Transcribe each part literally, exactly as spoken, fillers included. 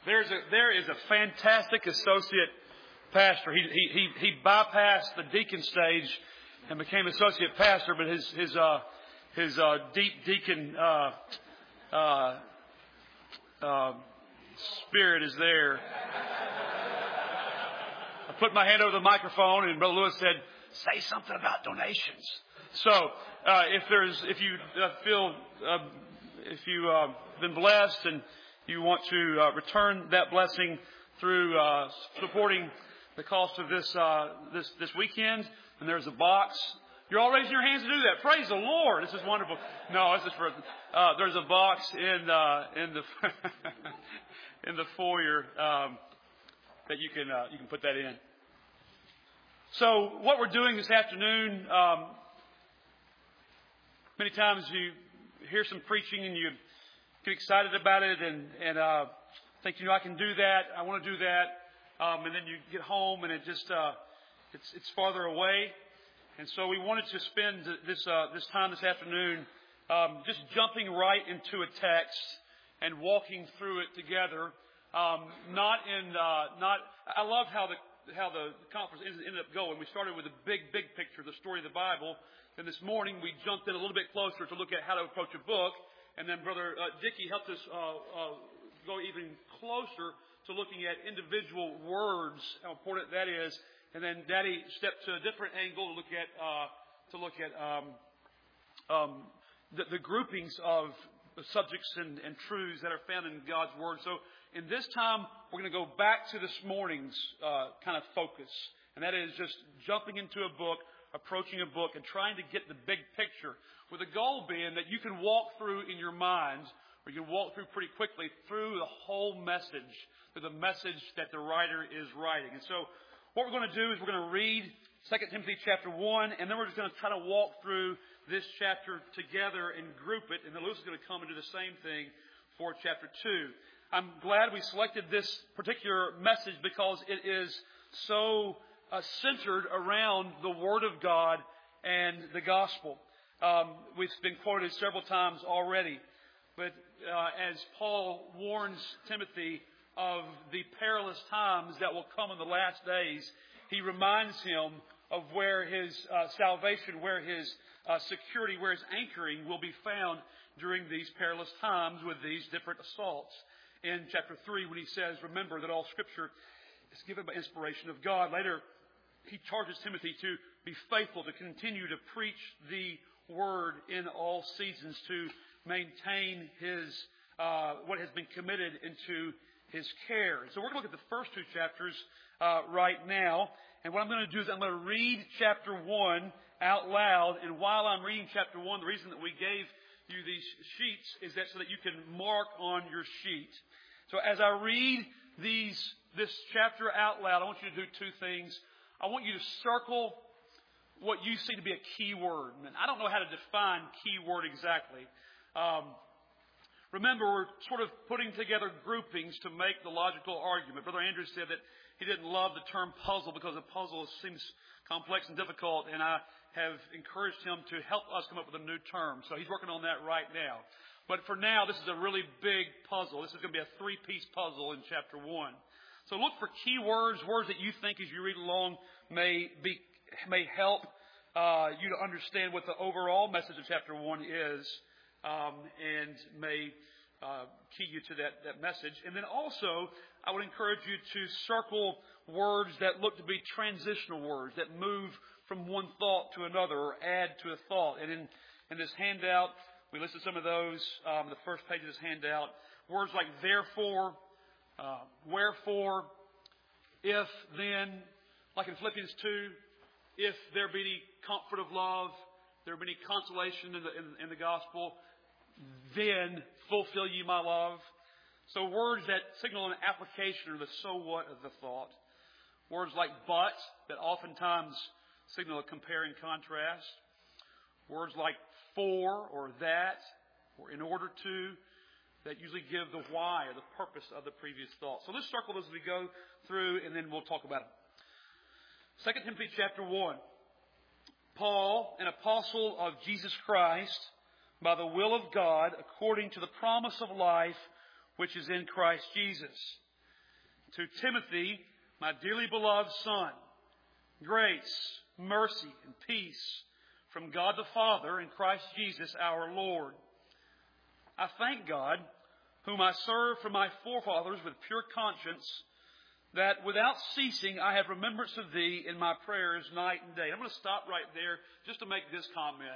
There's a, there is a fantastic associate pastor. He, he, he, he bypassed the deacon stage and became associate pastor, but his, his, uh, his, uh, deep deacon, uh, uh, uh, spirit is there. I put my hand over the microphone and Brother Lewis said, say something about donations. So, uh, if there's, if you uh, feel, uh, if you've uh, been blessed and you want to uh, return that blessing through uh, supporting the cost of this uh, this this weekend, and there's a box. You're all raising your hands to do that. Praise the Lord! This is wonderful. No, this is for. Uh, there's a box in uh, in the in the foyer um, that you can uh, you can put that in. So what we're doing this afternoon. Um, many times you hear some preaching and you get excited about it and, and uh, think, you know, I can do that. I want to do that. Um, and then you get home and it just, uh, it's, it's farther away. And so we wanted to spend this, uh, this time this afternoon, um, just jumping right into a text and walking through it together. Um, not in, uh, not, I love how the, how the conference ended up going. We started with a big, big picture, the story of the Bible. Then this morning we jumped in a little bit closer to look at how to approach a book. And then Brother uh, Dickey helped us uh, uh, go even closer to looking at individual words, how important that is. And then Daddy stepped to a different angle to look at uh, to look at um, um, the, the groupings of subjects and, and truths that are found in God's Word. So in this time, we're going to go back to this morning's uh, kind of focus, and that is just jumping into a book, approaching a book, and trying to get the big picture, with the goal being that you can walk through in your mind, or you can walk through pretty quickly through the whole message, through the message that the writer is writing. And so what we're going to do is we're going to read Second Timothy chapter one, and then we're just going to kind of walk through this chapter together and group it, and then Lewis is going to come and do the same thing for chapter two. I'm glad we selected this particular message because it is so uh, centered around the Word of God and the gospel. Um, we've been quoted several times already, but uh, as Paul warns Timothy of the perilous times that will come in the last days, he reminds him of where his uh, salvation, where his uh, security, where his anchoring will be found during these perilous times with these different assaults. In chapter three, when he says, remember that all Scripture is given by inspiration of God. Later, he charges Timothy to be faithful, to continue to preach the Word in all seasons, to maintain his uh, what has been committed into his care. So we're going to look at the first two chapters uh, right now. And what I'm going to do is I'm going to read chapter one out loud. And while I'm reading chapter one, the reason that we gave you these sheets is that so that you can mark on your sheet. So as I read these this chapter out loud, I want you to do two things. I want you to circle what you see to be a key word. And I don't know how to define key word exactly. Um, remember, we're sort of putting together groupings to make the logical argument. Brother Andrew said that he didn't love the term puzzle because a puzzle seems complex and difficult, and I have encouraged him to help us come up with a new term. So he's working on that right now. But for now, this is a really big puzzle. This is going to be a three-piece puzzle in chapter one. So look for key words, words that you think as you read along may be may help uh, you to understand what the overall message of chapter one is, um, and may uh, key you to that, that message. And then also, I would encourage you to circle words that look to be transitional words, that move from one thought to another or add to a thought. And in, in this handout, we listed some of those, um, the first page of this handout. Words like therefore, uh, wherefore, if, then, like in Philippians two, if there be any comfort of love, there be any consolation in the, in, in the gospel, then fulfill ye my love. So words that signal an application or the so what of the thought. Words like but, that oftentimes signal a compare and contrast. Words like for or that or in order to, that usually give the why or the purpose of the previous thought. So let's circle those as we go through, and then we'll talk about it. Second Timothy chapter one. Paul, an apostle of Jesus Christ, by the will of God, according to the promise of life which is in Christ Jesus, To Timothy, my dearly beloved son, grace, mercy, and peace from God the Father and Christ Jesus our Lord. I thank God, whom I serve from my forefathers with pure conscience, that without ceasing I have remembrance of thee in my prayers night and day. I'm going to stop right there just to make this comment.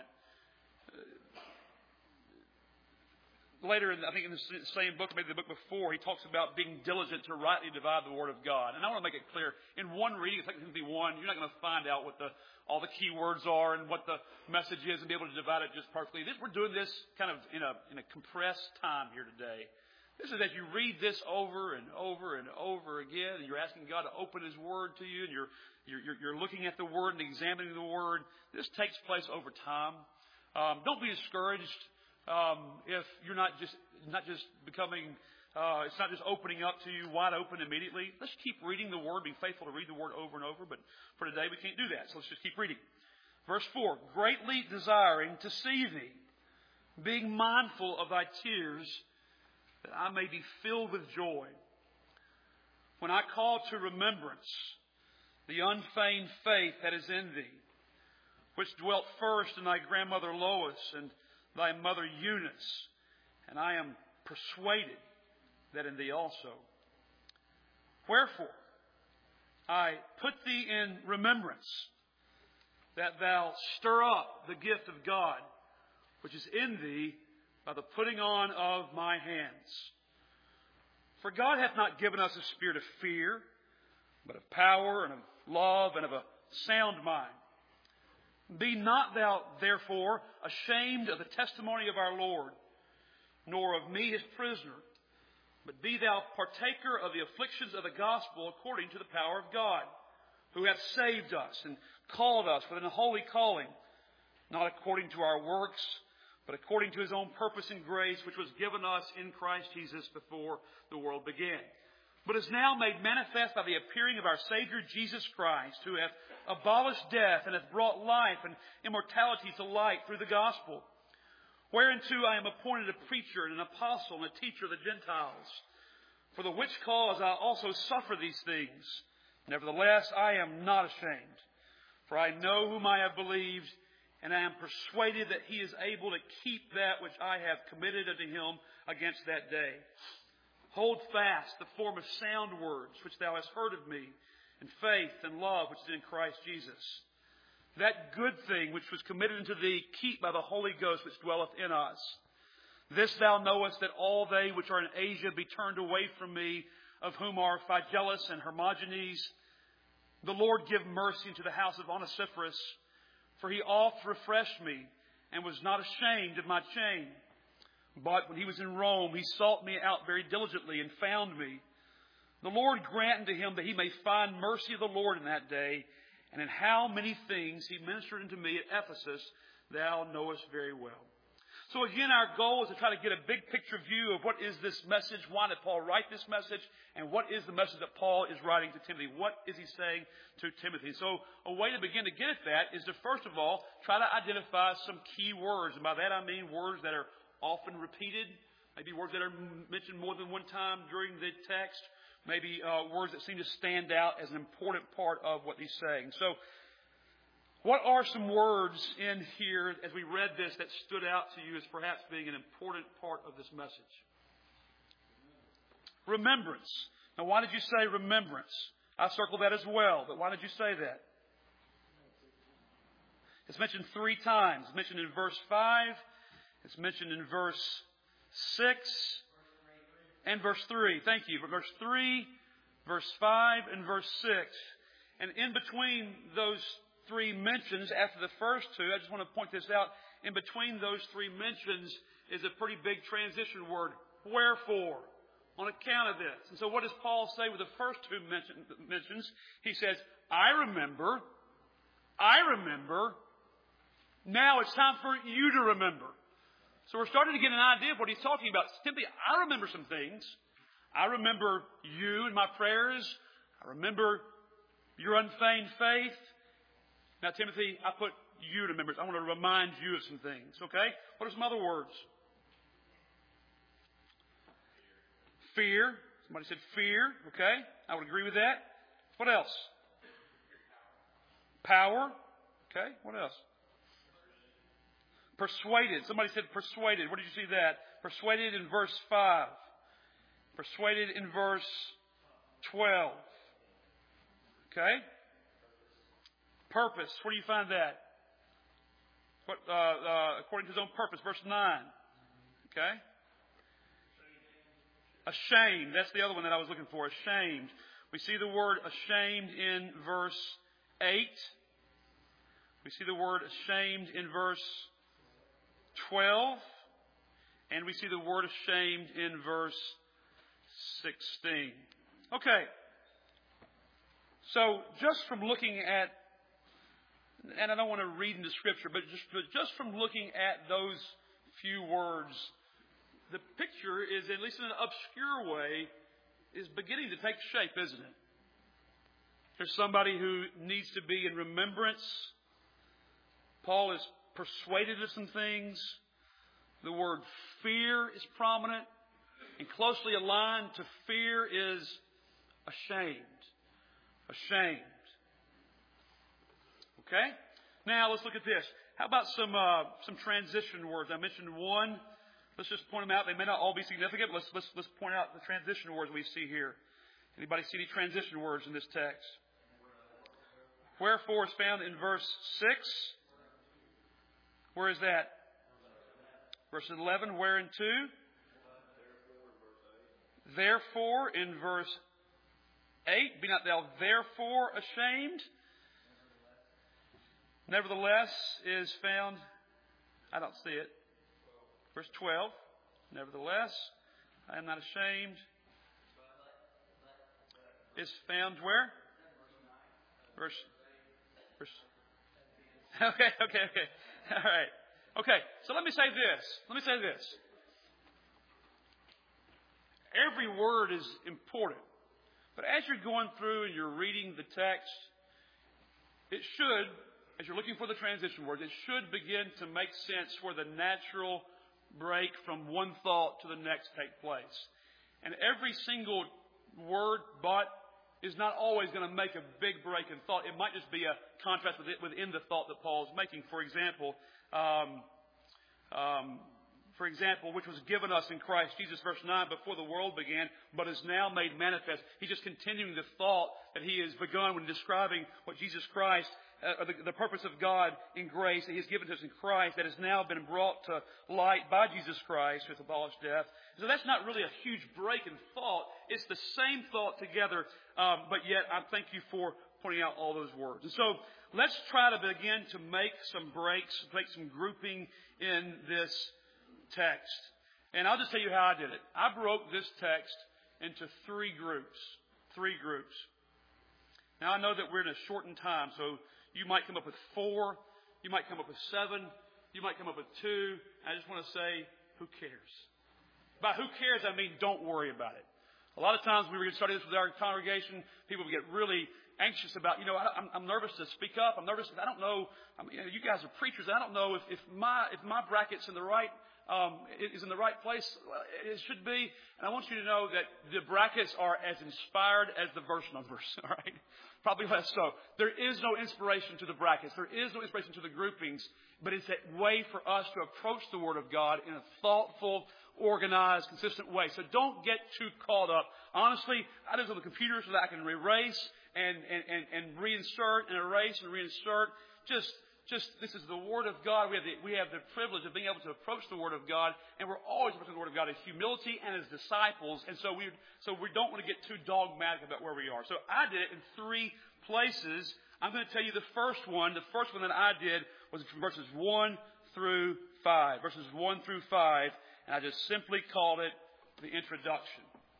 Later, in, I think in the same book, maybe the book before, he talks about being diligent to rightly divide the Word of God. And I want to make it clear, in one reading, Second Timothy one, you're not going to find out what the all the key words are and what the message is and be able to divide it just perfectly. This, we're doing this kind of in a in a compressed time here today. This is as you read this over and over and over again, and you're asking God to open His Word to you, and you're you're, you're looking at the Word and examining the Word. This takes place over time. Um, don't be discouraged. Um, if you're not just not just becoming, uh, it's not just opening up to you wide open immediately. Let's keep reading the Word, being faithful to read the Word over and over. But for today, we can't do that. So let's just keep reading. Verse four, greatly desiring to see thee, being mindful of thy tears, that I may be filled with joy. When I call to remembrance the unfeigned faith that is in thee, which dwelt first in thy grandmother Lois and thy mother Eunice, and I am persuaded that in thee also. Wherefore, I put thee in remembrance that thou stir up the gift of God, which is in thee by the putting on of my hands. For God hath not given us a spirit of fear, but of power and of love and of a sound mind. Be not thou, therefore, ashamed of the testimony of our Lord, nor of me his prisoner, but be thou partaker of the afflictions of the gospel according to the power of God, who hath saved us and called us with an holy calling, not according to our works, but according to his own purpose and grace, which was given us in Christ Jesus before the world began, but is now made manifest by the appearing of our Savior Jesus Christ, who hath abolished death and hath brought life and immortality to light through the gospel, whereunto I am appointed a preacher and an apostle and a teacher of the Gentiles. For the which cause I also suffer these things. Nevertheless, I am not ashamed, for I know whom I have believed, and I am persuaded that he is able to keep that which I have committed unto him against that day. Hold fast the form of sound words which thou hast heard of me, in faith and love which is in Christ Jesus. That good thing which was committed unto thee, keep by the Holy Ghost which dwelleth in us. This thou knowest, that all they which are in Asia be turned away from me, of whom are Phygellus and Hermogenes. The Lord give mercy unto the house of Onesiphorus, for he oft refreshed me, and was not ashamed of my chain. But when he was in Rome, he sought me out very diligently, and found me. The Lord grant unto him that he may find mercy of the Lord in that day, and in how many things he ministered unto me at Ephesus, thou knowest very well. So again, our goal is to try to get a big picture view of what is this message, why did Paul write this message, and what is the message that Paul is writing to Timothy. What is he saying to Timothy? So a way to begin to get at that is to first of all try to identify some key words. And by that I mean words that are often repeated, maybe words that are mentioned more than one time during the text, maybe uh, words that seem to stand out as an important part of what he's saying. So what are some words in here as we read this that stood out to you as perhaps being an important part of this message? Remembrance. Now, why did you say remembrance? I circled that as well, but why did you say that? It's mentioned three times. It's mentioned in verse five. It's mentioned in verse six and verse three. Thank you. Verse three, verse five, and verse six. And in between those three mentions, after the first two, I just want to point this out, in between those three mentions is a pretty big transition word, wherefore, on account of this. And so what does Paul say with the first two mention, mentions? He says, I remember, I remember, now it's time for you to remember. So we're starting to get an idea of what he's talking about. Timothy, I remember some things. I remember you and my prayers. I remember your unfeigned faith. Now, Timothy, I put you to remembrance. I want to remind you of some things, okay? What are some other words? Fear. Somebody said fear. Okay, I would agree with that. What else? Power. Okay, what else? Persuaded. Somebody said persuaded. Where did you see that? Persuaded in verse five. Persuaded in verse twelve. Okay? Purpose. Where do you find that? What, uh, uh, according to his own purpose. Verse nine. Okay? Ashamed. That's the other one that I was looking for. Ashamed. We see the word ashamed in verse eight. We see the word ashamed in verse twelve. And we see the word ashamed in verse sixteen. Okay. So just from looking at, and I don't want to read into Scripture, but just, but just from looking at those few words, the picture is, at least in an obscure way, is beginning to take shape, isn't it? There's somebody who needs to be in remembrance. Paul is persuaded of some things. The word fear is prominent. And closely aligned to fear is ashamed. Ashamed. Okay? Now let's look at this. How about some uh, some transition words? I mentioned one. Let's just point them out. They may not all be significant. Let's let's let's point out the transition words we see here. Anybody see any transition words in this text? Wherefore is found in verse six. Where is that? Verse eleven. Where in two? Therefore in verse eight. Be not thou therefore ashamed. Nevertheless is found. I don't see it. Verse twelve. Nevertheless, I am not ashamed. Is found where? Verse. Verse. Okay, okay, okay. All right. Okay, so let me say this. Let me say this. Every word is important. But as you're going through and you're reading the text, it should, as you're looking for the transition words, it should begin to make sense where the natural break from one thought to the next take place. And every single word, but, is not always going to make a big break in thought. It might just be a contrast with it, within the thought that Paul is making. For example, um, um, for example, which was given us in Christ Jesus, verse nine, before the world began, but is now made manifest. He's just continuing the thought that he has begun when describing what Jesus Christ, uh, or the, the purpose of God in grace that he has given to us in Christ, that has now been brought to light by Jesus Christ with abolished death. So that's not really a huge break in thought. It's the same thought together, um, but yet I thank you for pointing out all those words. And so let's try to begin to make some breaks, make some grouping in this text. And I'll just tell you how I did it. I broke this text into three groups. Three groups. Now I know that we're in a shortened time, so you might come up with four. You might come up with seven. You might come up with two. I just want to say, who cares? By who cares, I mean don't worry about it. A lot of times we were starting this with our congregation, people would get really anxious about, you know, I, I'm, I'm nervous to speak up. I'm nervous. I don't know. I mean, you know, you guys are preachers. I don't know if, if my if my bracket's in the right um, is in the right place. It should be. And I want you to know that the brackets are as inspired as the verse numbers. All right, probably less so. There is no inspiration to the brackets. There is no inspiration to the groupings. But it's a way for us to approach the Word of God in a thoughtful, organized, consistent way. So don't get too caught up. Honestly, I do this on the computer so that I can erase and, and, and, and reinsert and erase and reinsert. Just, just this is the Word of God. We have the, we have the privilege of being able to approach the Word of God, and we're always approaching the Word of God as humility and as disciples. And so we, so we don't want to get too dogmatic about where we are. So I did it in three places. I'm going to tell you the first one. The first one that I did was from verses one through five. Verses one through five. And I just simply called it the introduction.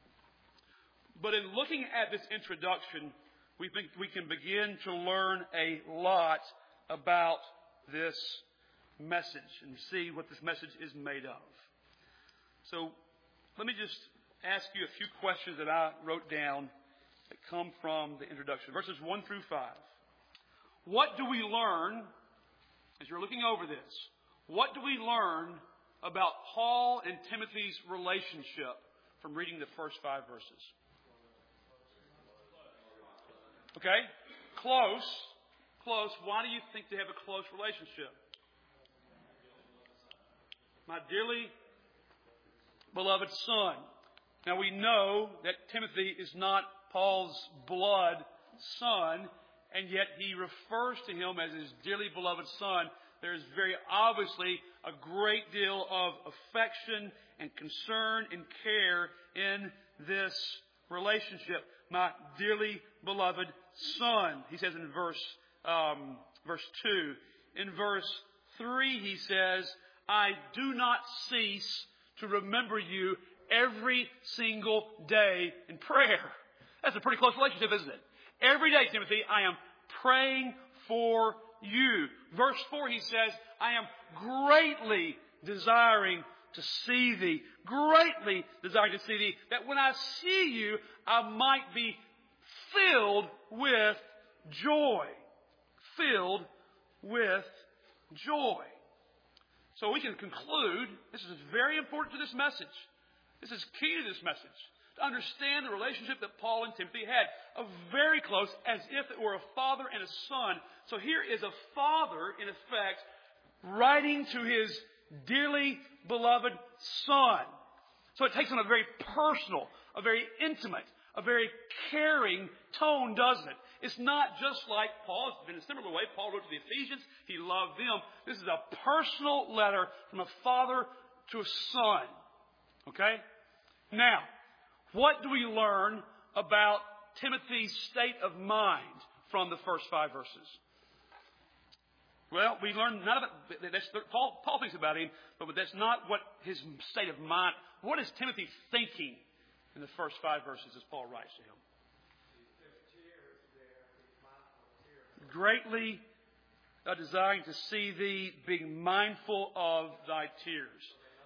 But in looking at this introduction, we think we can begin to learn a lot about this message and see what this message is made of. So let me just ask you a few questions that I wrote down that come from the introduction. Verses one through five. What do we learn, as you're looking over this, what do we learn about Paul and Timothy's relationship from reading the first five verses? Okay? Close. Close. Why do you think they have a close relationship? My dearly beloved son. Now we know that Timothy is not Paul's blood son, and yet he refers to him as his dearly beloved son. There is very obviously a great deal of affection and concern and care in this relationship. My dearly beloved son, he says in verse um, verse two. In verse three, he says, I do not cease to remember you every single day in prayer. That's a pretty close relationship, isn't it? Every day, Timothy, I am praying for you. Verse four, he says, I am greatly desiring to see thee. Greatly desiring to see thee. That when I see you, I might be filled with joy. Filled with joy. So we can conclude, this is very important to this message. This is key to this message. To understand the relationship that Paul and Timothy had. A very close, as if it were a father and a son. So here is a father, in effect, writing to his dearly beloved son. So it takes on a very personal, a very intimate, a very caring tone, doesn't it? It's not just like Paul. It's been a similar way. Paul wrote to the Ephesians. He loved them. This is a personal letter from a father to a son. Okay? Now, what do we learn about Timothy's state of mind from the first five verses? Well, we learn none of it. That's, Paul, Paul thinks about him, but that's not what his state of mind. What is Timothy thinking in the first five verses as Paul writes to him? Greatly uh, desiring to see thee, being mindful of thy tears.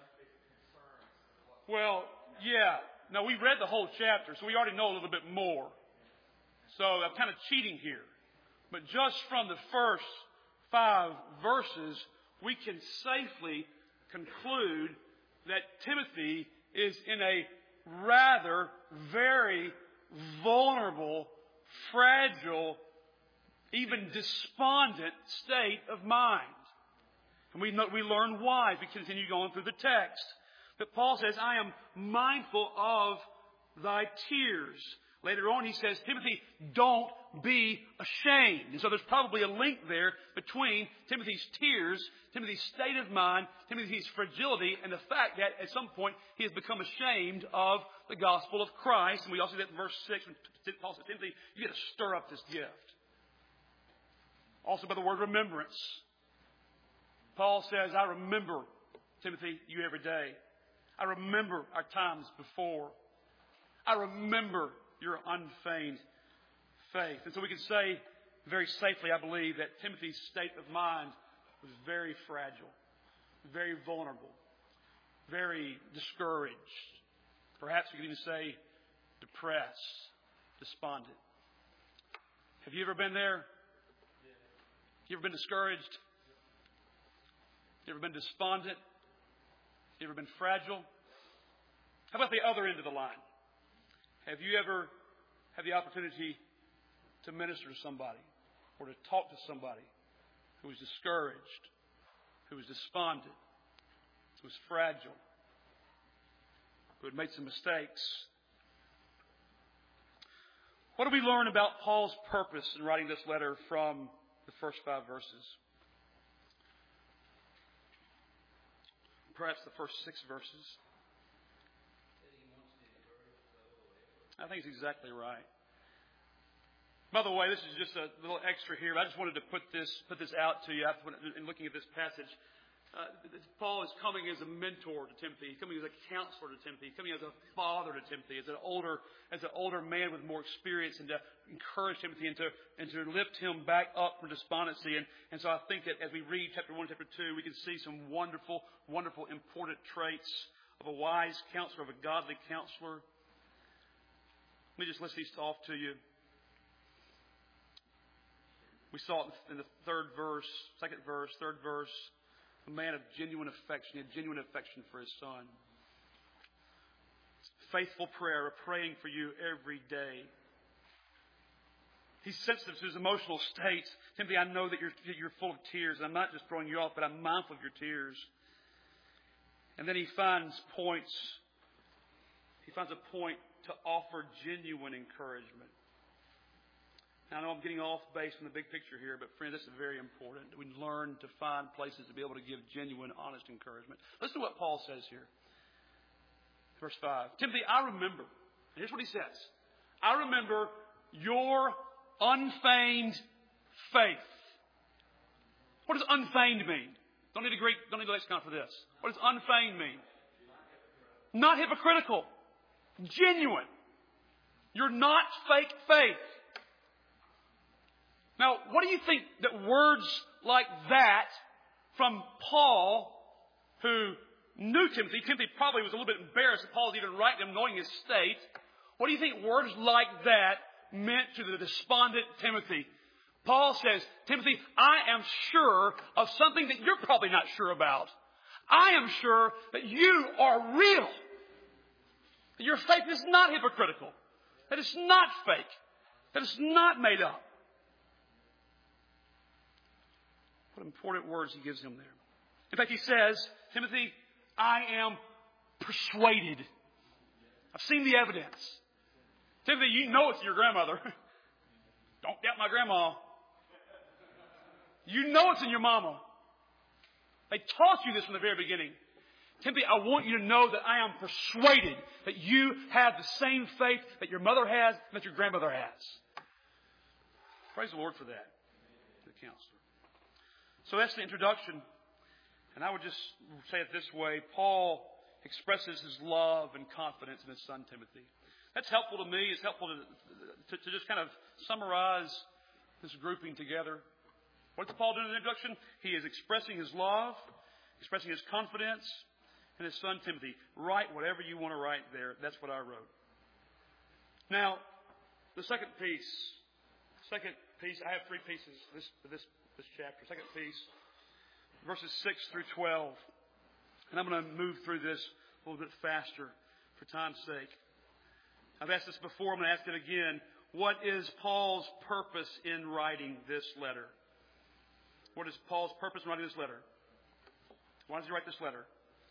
Well, yeah. Now, we read the whole chapter, so we already know a little bit more. So I'm kind of cheating here. But just from the first five verses, we can safely conclude that Timothy is in a rather very vulnerable, fragile, even despondent state of mind. And we know, we learn why if we continue going through the text. But Paul says, I am mindful of thy tears. Later on he says, Timothy, don't be ashamed. And so there's probably a link there between Timothy's tears, Timothy's state of mind, Timothy's fragility, and the fact that at some point he has become ashamed of the gospel of Christ. And we also see that in verse six when Paul says, Timothy, you got to stir up this gift. Also by the word remembrance. Paul says, I remember, Timothy, you every day. I remember our times before. I remember your unfeigned faith. And so we can say very safely, I believe, that Timothy's state of mind was very fragile, very vulnerable, very discouraged. Perhaps we could even say depressed, despondent. Have you ever been there? You ever been discouraged? You ever been despondent? You ever been fragile? How about the other end of the line? Have you ever had the opportunity to minister to somebody or to talk to somebody who was discouraged, who was despondent, who was fragile, who had made some mistakes? What do we learn about Paul's purpose in writing this letter from the first five verses? Perhaps the first six verses. I think it's exactly right. By the way, this is just a little extra here. I just wanted to put this put this out to you in looking at this passage. Uh, Paul is coming as a mentor to Timothy. He's coming as a counselor to Timothy. He's coming as a father to Timothy, as an older as an older man with more experience, and to encourage Timothy and to and to lift him back up from despondency. And, and so I think that as we read chapter one, chapter two, we can see some wonderful, wonderful, important traits of a wise counselor, of a godly counselor. Let me just list these off to you. We saw it in the third verse, second verse, third verse. A man of genuine affection. He had genuine affection for his son. faithful prayer of praying for you every day. He's sensitive to his emotional state. Timothy, I know that you're, you're full of tears. And I'm not just throwing you off, but I'm mindful of your tears. And then he finds points. He finds a point to offer genuine encouragement. Now, I know I'm getting off base from the big picture here, but friend, this is very important. We learn to find places to be able to give genuine, honest encouragement. Listen to what Paul says here. Verse five. Timothy, I remember. And here's what he says. I remember your unfeigned faith. What does unfeigned mean? Don't need a Greek, don't need a lexicon for this. What does unfeigned mean? Not hypocritical. Genuine. You're not fake faith. Now, what do you think that words like that from Paul, who knew Timothy, Timothy probably was a little bit embarrassed that Paul's even writing him knowing his state. What do you think words like that meant to the despondent Timothy? Paul says, Timothy, I am sure of something that you're probably not sure about. I am sure that you are real. That your faith is not hypocritical. That it's not fake. That it's not made up. What important words he gives him there. In fact, he says, Timothy, I am persuaded. I've seen the evidence. Timothy, you know it's your grandmother. Don't doubt my grandma. You know it's in your mama. They taught you this from the very beginning. Timothy, I want you to know that I am persuaded that you have the same faith that your mother has and that your grandmother has. Praise the Lord for that. The counselor. So that's the introduction. And I would just say it this way. Paul expresses his love and confidence in his son Timothy. That's helpful to me. It's helpful to, to, to just kind of summarize this grouping together. What does Paul do in the introduction? He is expressing his love, expressing his confidence in his son Timothy. Write whatever you want to write there. That's what I wrote. Now, the second piece. Second piece. I have three pieces. This this this chapter. Second piece. Verses six through twelve. And I'm going to move through this a little bit faster for time's sake. I've asked this before. I'm going to ask it again. What is Paul's purpose in writing this letter? What is Paul's purpose in writing this letter? Why does he write this letter?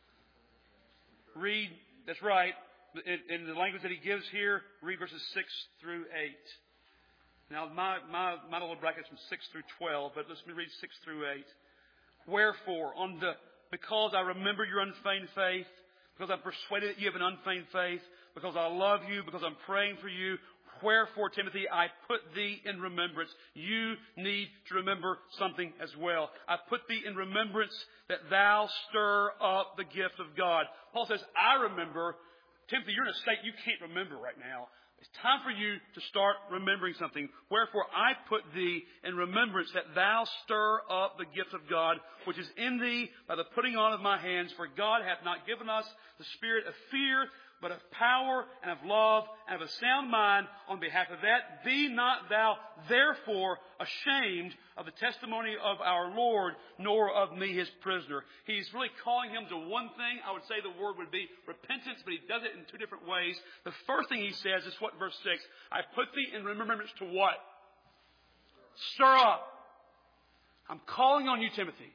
Read, that's right, in, in the language that he gives here, read verses six through eight. Now, my, my, my little bracket's from six through twelve, but let's read six through eight. Wherefore, on the because I remember your unfeigned faith, because I'm persuaded that you have an unfeigned faith, because I love you, because I'm praying for you, wherefore, Timothy, I put thee in remembrance. You need to remember something as well. I put thee in remembrance that thou stir up the gift of God. Paul says, I remember. Timothy, you're in a state you can't remember right now. It's time for you to start remembering something. Wherefore, I put thee in remembrance that thou stir up the gift of God, which is in thee by the putting on of my hands. For God hath not given us the spirit of fear, but of power and of love and of a sound mind. On behalf of that, be not thou therefore ashamed of the testimony of our Lord, nor of me his prisoner. He's really calling him to one thing. I would say the word would be repentance, but he does it in two different ways. The first thing he says is what, verse six, I put thee in remembrance to what? Stir up. I'm calling on you, Timothy,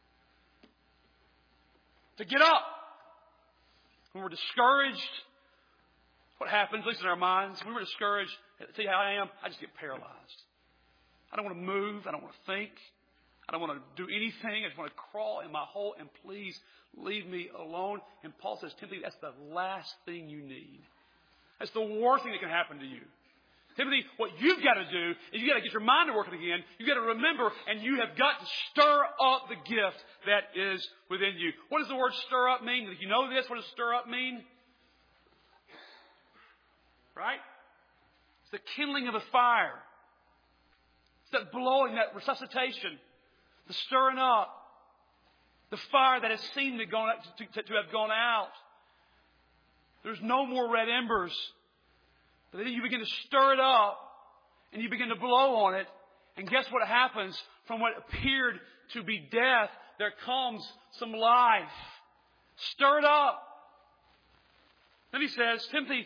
to get up. When we're discouraged, what happens, at least in our minds, when we're discouraged, see how I am? I just get paralyzed. I don't want to move. I don't want to think. I don't want to do anything. I just want to crawl in my hole and please leave me alone. And Paul says, Timothy, that's the last thing you need. That's the worst thing that can happen to you. Timothy, what you've got to do is you've got to get your mind to working again. You've got to remember, and you have got to stir up the gift that is within you. What does the word stir up mean? If you know this, what does stir up mean? Right? It's the kindling of a fire. It's that blowing, that resuscitation, the stirring up, the fire that has seemed to, gone, to, to, to have gone out. There's no more red embers. But then you begin to stir it up and you begin to blow on it. And guess what happens? From what appeared to be death, there comes some life. Stir it up. Then he says, Timothy,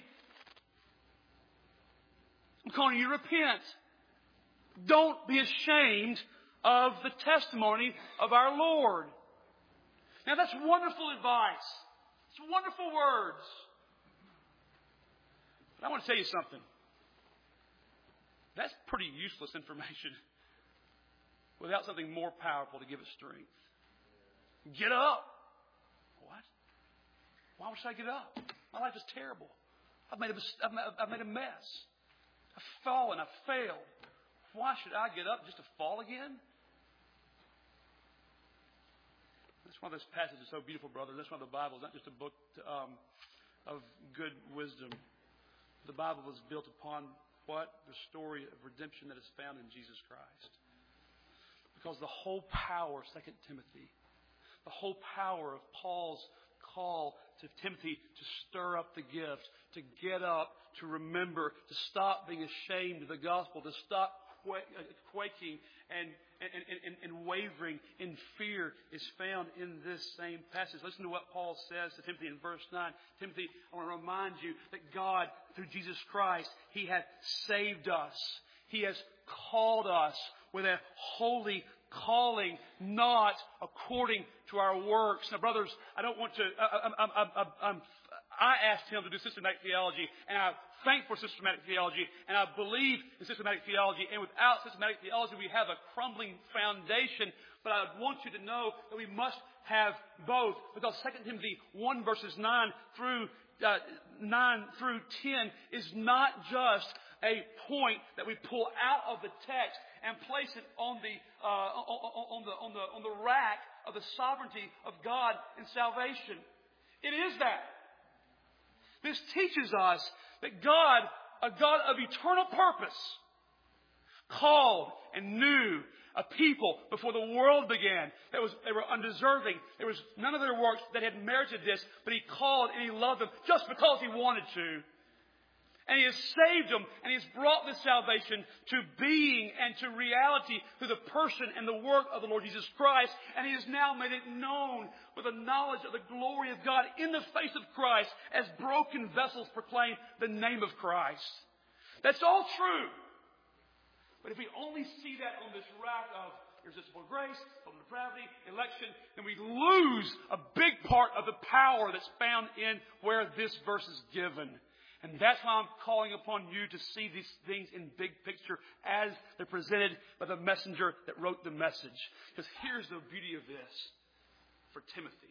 I'm calling you to repent. Don't be ashamed of the testimony of our Lord. Now that's wonderful advice. It's wonderful words. But I want to tell you something. That's pretty useless information without something more powerful to give it strength. Get up. What? Why should I get up? My life is terrible. I've made a, I've made a mess. I've fallen. I've failed. Why should I get up just to fall again? That's why this passage is so beautiful, brother. That's why the Bible is not just a book to, um, of good wisdom. The Bible was built upon what? The story of redemption that is found in Jesus Christ. Because the whole power, Second Timothy, the whole power of Paul's call to Timothy to stir up the gift, to get up, to remember, to stop being ashamed of the gospel, to stop quaking and, and, and, and wavering in fear is found in this same passage. Listen to what Paul says to Timothy in verse nine. Timothy, I want to remind you that God, through Jesus Christ, He has saved us. He has called us with a holy calling, not according to our works. Now, brothers, I don't want to... I, I, I, I, I'm, I asked him to do systematic theology, and I thank for systematic theology, and I believe in systematic theology. And without systematic theology, we have a crumbling foundation. But I want you to know that we must have both, because Second Timothy one verses nine through uh, nine through ten is not just a point that we pull out of the text and place it on the uh, on the on the on the rack of the sovereignty of God in salvation. It is that. This teaches us that God, a God of eternal purpose, called and knew a people before the world began. That was, they were undeserving. There was none of their works that had merited this, but He called and He loved them just because He wanted to. And He has saved them, and He has brought this salvation to being and to reality through the person and the work of the Lord Jesus Christ. And He has now made it known with the knowledge of the glory of God in the face of Christ as broken vessels proclaim the name of Christ. That's all true. But if we only see that on this rack of irresistible grace, total depravity, election, then we lose a big part of the power that's found in where this verse is given. And that's why I'm calling upon you to see these things in big picture as they're presented by the messenger that wrote the message. Because here's the beauty of this for Timothy.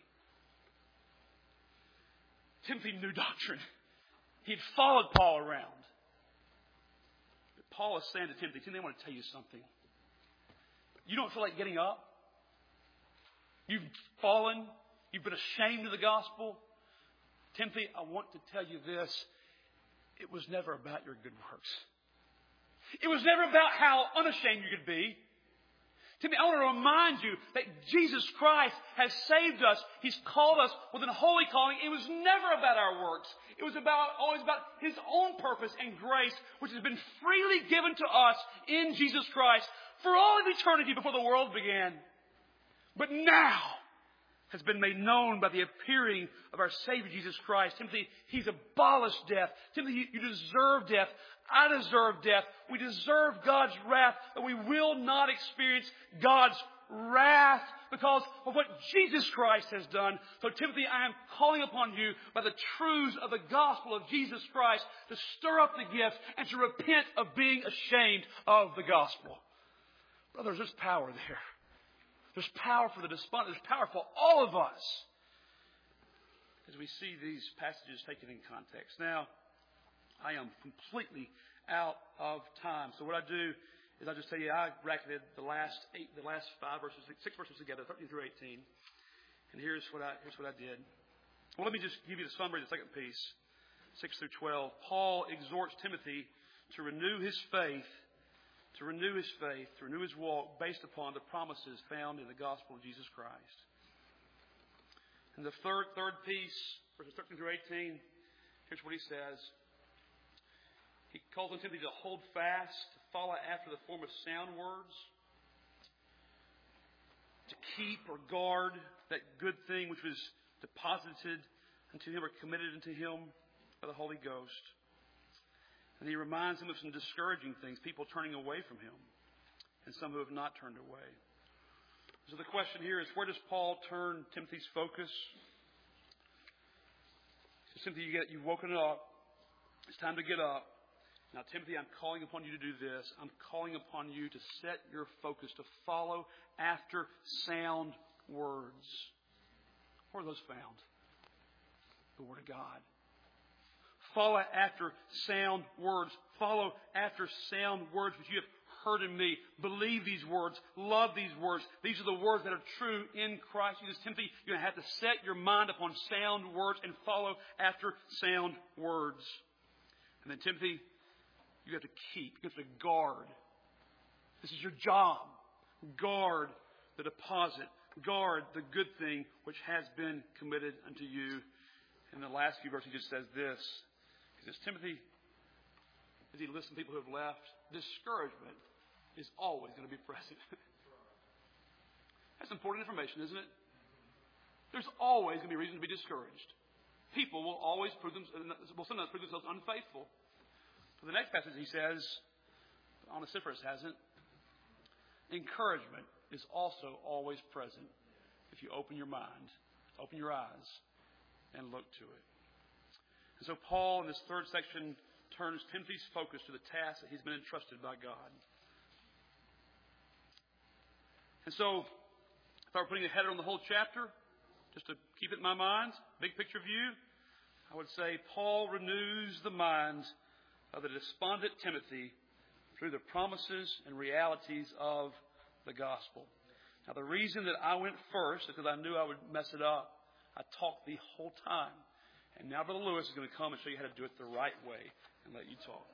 Timothy knew doctrine. He'd followed Paul around. But Paul is saying to Timothy, Timothy, I want to tell you something. You don't feel like getting up? You've fallen? You've been ashamed of the gospel? Timothy, I want to tell you this. It was never about your good works. It was never about how unashamed you could be. Timothy, I want to remind you that Jesus Christ has saved us. He's called us with a holy calling. It was never about our works. It was about always about His own purpose and grace, which has been freely given to us in Jesus Christ for all of eternity before the world began. But now has been made known by the appearing of our Savior Jesus Christ. Timothy, He's abolished death. Timothy, you deserve death. I deserve death. We deserve God's wrath, but we will not experience God's wrath because of what Jesus Christ has done. So Timothy, I am calling upon you by the truths of the gospel of Jesus Christ to stir up the gift and to repent of being ashamed of the gospel. Brothers, there's power there. There's power for the despondent. There's power for all of us as we see these passages taken in context. Now, I am completely out of time. So what I do is I just tell you, I bracketed the last eight, the last five verses, six verses together, thirteen through eighteen. And here's what I, here's what I did. Well, let me just give you the summary of the second piece, six through twelve. Paul exhorts Timothy to renew his faith to renew his faith, to renew his walk based upon the promises found in the gospel of Jesus Christ. And the third third piece, verses thirteen through eighteen, here's what he says. He calls on Timothy to hold fast, to follow after the form of sound words, to keep or guard that good thing which was deposited unto him or committed unto him. by the Holy Ghost. And he reminds him of some discouraging things, people turning away from him, and some who have not turned away. So the question here is, where does Paul turn Timothy's focus? So Timothy, you get, you've woken up. It's time to get up. Now, Timothy, I'm calling upon you to do this. I'm calling upon you to set your focus, to follow after sound words. Where are those found? The Word of God. Follow after sound words. Follow after sound words which you have heard in me. Believe these words. Love these words. These are the words that are true in Christ Jesus. Timothy, you're going to have to set your mind upon sound words and follow after sound words. And then, Timothy, you have to keep, you have to guard. This is your job. Guard the deposit. Guard the good thing which has been committed unto you. In the last few verses, he just says this. He says, Timothy, as he lists to people who have left, discouragement is always going to be present. That's important information, isn't it? There's always going to be reason to be discouraged. People will always prove themselves, will sometimes prove themselves unfaithful. For the next passage, he says, Onesiphorus hasn't. Encouragement is also always present if you open your mind, open your eyes, and look to it. And so Paul, in this third section, turns Timothy's focus to the task that he's been entrusted by God. And so, if I were putting a header on the whole chapter, just to keep it in my mind, big picture view, I would say Paul renews the mind of the despondent Timothy through the promises and realities of the gospel. Now, the reason that I went first is because I knew I would mess it up. I talked the whole time. And now Brother Lewis is going to come and show you how to do it the right way and let you talk.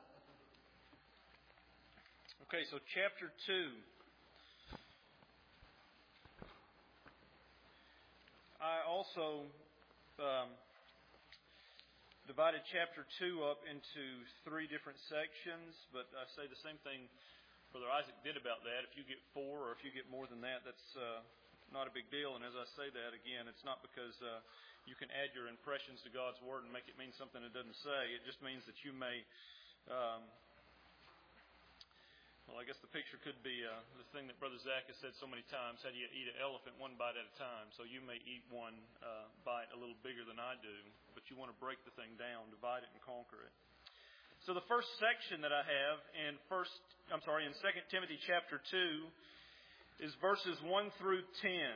Okay, so chapter two. I also um, divided chapter two up into three different sections, but I say the same thing Brother Isaac did about that. If you get four or if you get more than that, that's uh, not a big deal. And as I say that, again, it's not because uh, you can add your impressions to God's Word and make it mean something it doesn't say. It just means that you may... Um, Well, I guess the picture could be uh, the thing that Brother Zach has said so many times, how do you eat an elephant one bite at a time? So you may eat one uh, bite a little bigger than I do, but you want to break the thing down, divide it and conquer it. So the first section that I have in first, I'm sorry, in Second Timothy chapter two is verses one through ten.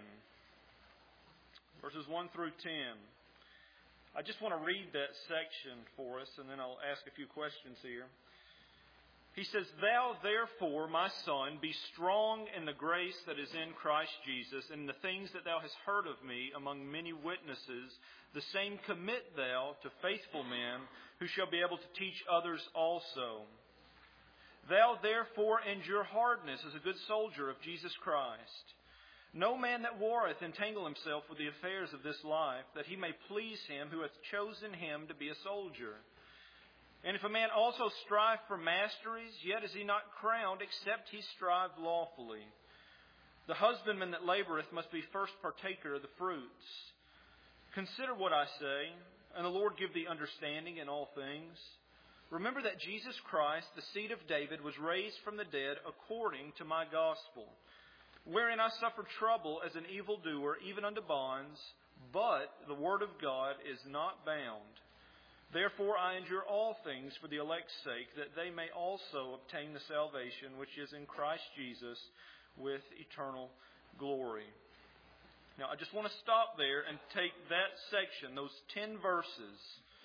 Verses one through ten. I just want to read that section for us, and then I'll ask a few questions here. He says, Thou therefore, my son, be strong in the grace that is in Christ Jesus, and the things that thou hast heard of me among many witnesses, the same commit thou to faithful men, who shall be able to teach others also. Thou therefore endure hardness as a good soldier of Jesus Christ. No man that warreth entangle himself with the affairs of this life, that he may please him who hath chosen him to be a soldier. And if a man also strive for masteries, yet is he not crowned, except he strive lawfully. The husbandman that laboureth must be first partaker of the fruits. Consider what I say, and the Lord give thee understanding in all things. Remember that Jesus Christ, the seed of David, was raised from the dead according to my gospel, wherein I suffered trouble as an evildoer, even unto bonds, but the word of God is not bound. Therefore I endure all things for the elect's sake, that they may also obtain the salvation which is in Christ Jesus with eternal glory. Now I just want to stop there and take that section, those ten verses.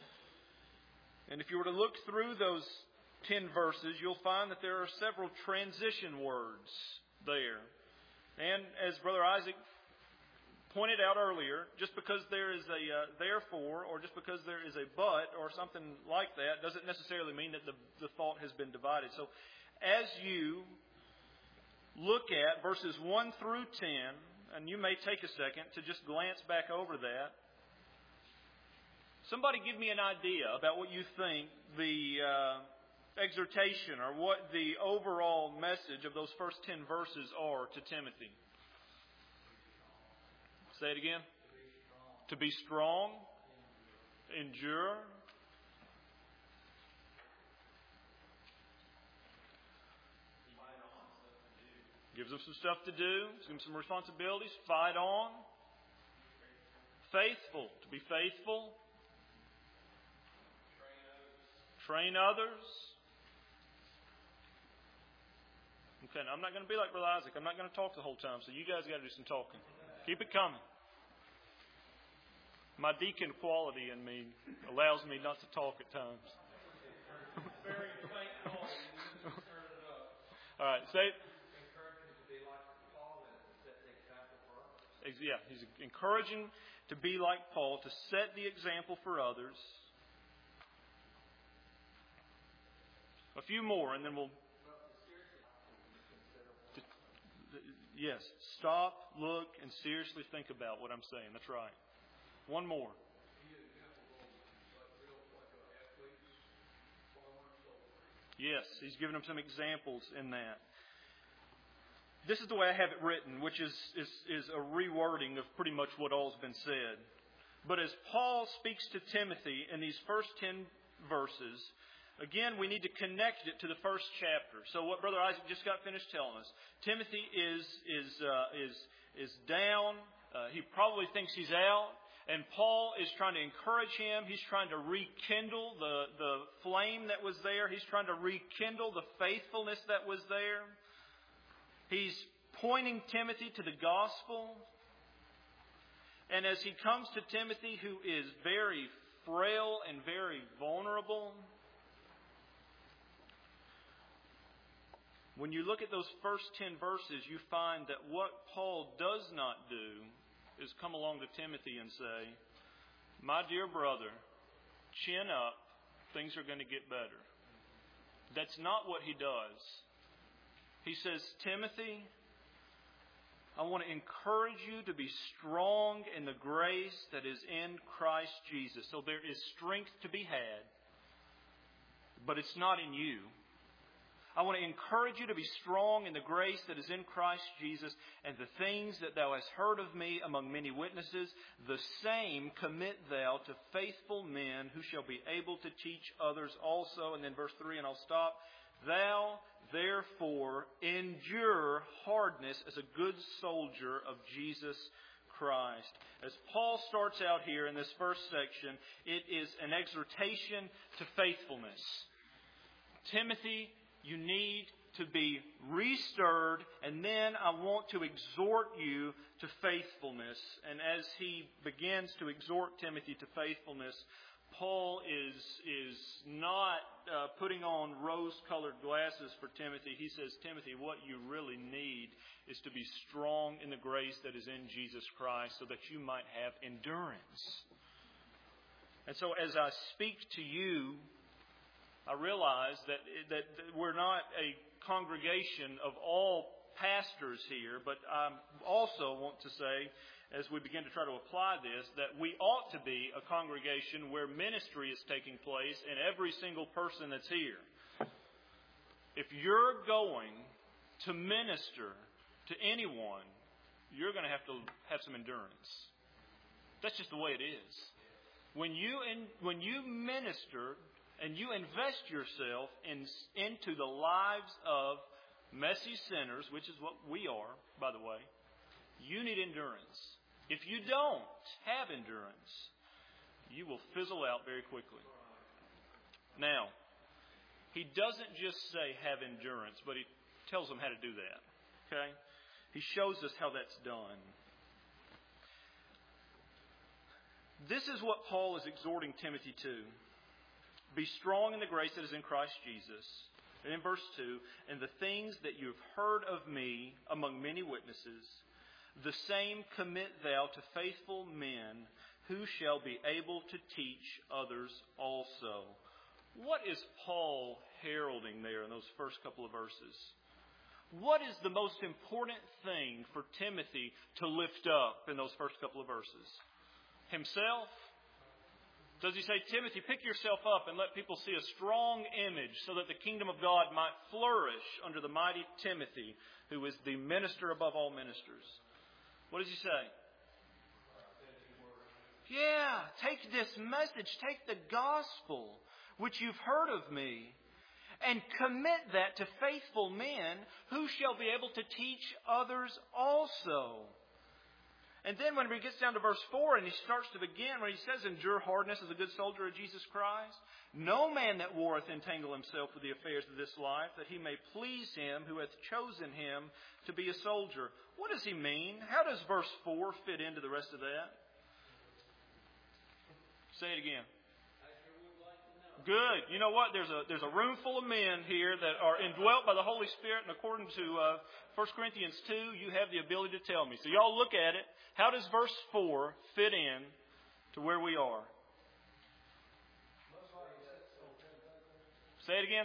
And if you were to look through those ten verses, you'll find that there are several transition words there. And as Brother Isaac pointed out earlier, just because there is a uh, therefore, or just because there is a but, or something like that, doesn't necessarily mean that the, the thought has been divided. So as you look at verses one through ten, and you may take a second to just glance back over that, somebody give me an idea about what you think the uh, exhortation or what the overall message of those first ten verses are to Timothy. Say it again. To be strong, endure, Gives them some stuff to do. Gives them some responsibilities. Fight on. Faithful. To be faithful. Train others. Okay, now I'm not going to be like Brother Isaac. I'm not going to talk the whole time, so you guys got to do some talking. Keep it coming. My deacon quality in me allows me not to talk at times. All right, say. Yeah, he's encouraging to be like Paul, to set the example for others. A few more, and then we'll. Yes, stop, look, and seriously think about what I'm saying. That's right. One more. Yes, he's given them some examples in that. This is the way I have it written, which is, is, is a rewording of pretty much what all's been said. But as Paul speaks to Timothy in these first ten verses, again, we need to connect it to the first chapter. So what Brother Isaac just got finished telling us, Timothy is is uh, is is down. Uh, he probably thinks he's out. And Paul is trying to encourage him. He's trying to rekindle the, the flame that was there. He's trying to rekindle the faithfulness that was there. He's pointing Timothy to the gospel. And as he comes to Timothy, who is very frail and very vulnerable, when you look at those first ten verses, you find that what Paul does not do is come along to Timothy and say, my dear brother, chin up, things are going to get better. That's not what he does. He says, Timothy, I want to encourage you to be strong in the grace that is in Christ Jesus. So there is strength to be had, but it's not in you. I want to encourage you to be strong in the grace that is in Christ Jesus, and the things that thou hast heard of me among many witnesses, the same commit thou to faithful men who shall be able to teach others also. And then verse three, and I'll stop. Thou therefore endure hardness as a good soldier of Jesus Christ. As Paul starts out here in this first section, it is an exhortation to faithfulness. Timothy, you need to be restirred, and then I want to exhort you to faithfulness. And as he begins to exhort Timothy to faithfulness, Paul is is not uh, putting on rose-colored glasses for Timothy. He says, Timothy, what you really need is to be strong in the grace that is in Jesus Christ so that you might have endurance. And so as I speak to you, I realize that, that we're not a congregation of all pastors here, but I also want to say, as we begin to try to apply this, that we ought to be a congregation where ministry is taking place in every single person that's here. If you're going to minister to anyone, you're going to have to have some endurance. That's just the way it is. When you in, when you minister and you invest yourself in, into the lives of messy sinners, which is what we are, by the way, you need endurance. If you don't have endurance, you will fizzle out very quickly. Now, he doesn't just say have endurance, but he tells them how to do that. Okay? He shows us how that's done. This is what Paul is exhorting Timothy to. Be strong in the grace that is in Christ Jesus. And in verse two, and the things that you have heard of me among many witnesses, the same commit thou to faithful men who shall be able to teach others also. What is Paul heralding there in those first couple of verses? What is the most important thing for Timothy to lift up in those first couple of verses? Himself? Does he say, Timothy, pick yourself up and let people see a strong image so that the kingdom of God might flourish under the mighty Timothy, who is the minister above all ministers? What does he say? Yeah, take this message, take the gospel, which you've heard of me, And commit that to faithful men who shall be able to teach others also. And then when he gets down to verse four and he starts to begin, when he says, endure hardness as a good soldier of Jesus Christ, no man that warreth entangle himself with the affairs of this life, that he may please him who hath chosen him to be a soldier. What does he mean? How does verse four fit into the rest of that? Say it again. Good. You know what? There's a there's a room full of men here that are indwelt by the Holy Spirit, and according to uh, First Corinthians two, you have the ability to tell me. So y'all look at it. How does verse four fit in to where we are? Say it again.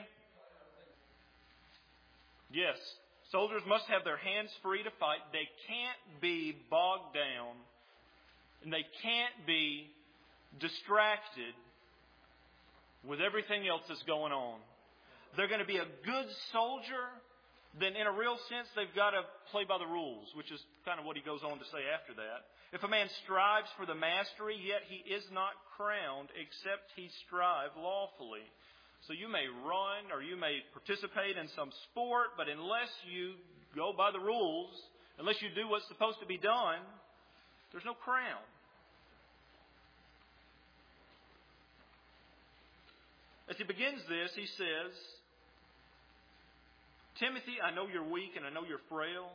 Yes. Soldiers must have their hands free to fight. They can't be bogged down, and they can't be distracted with everything else that's going on. They're going to be a good soldier, then in a real sense they've got to play by the rules, which is kind of what he goes on to say after that. If a man strives for the mastery, yet he is not crowned, except he strive lawfully. So you may run or you may participate in some sport, but unless you go by the rules, unless you do what's supposed to be done, there's no crown. As he begins this, he says, Timothy, I know you're weak and I know you're frail,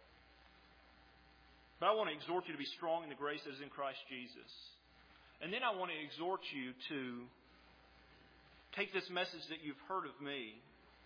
but I want to exhort you to be strong in the grace that is in Christ Jesus. And then I want to exhort you to take this message that you've heard of me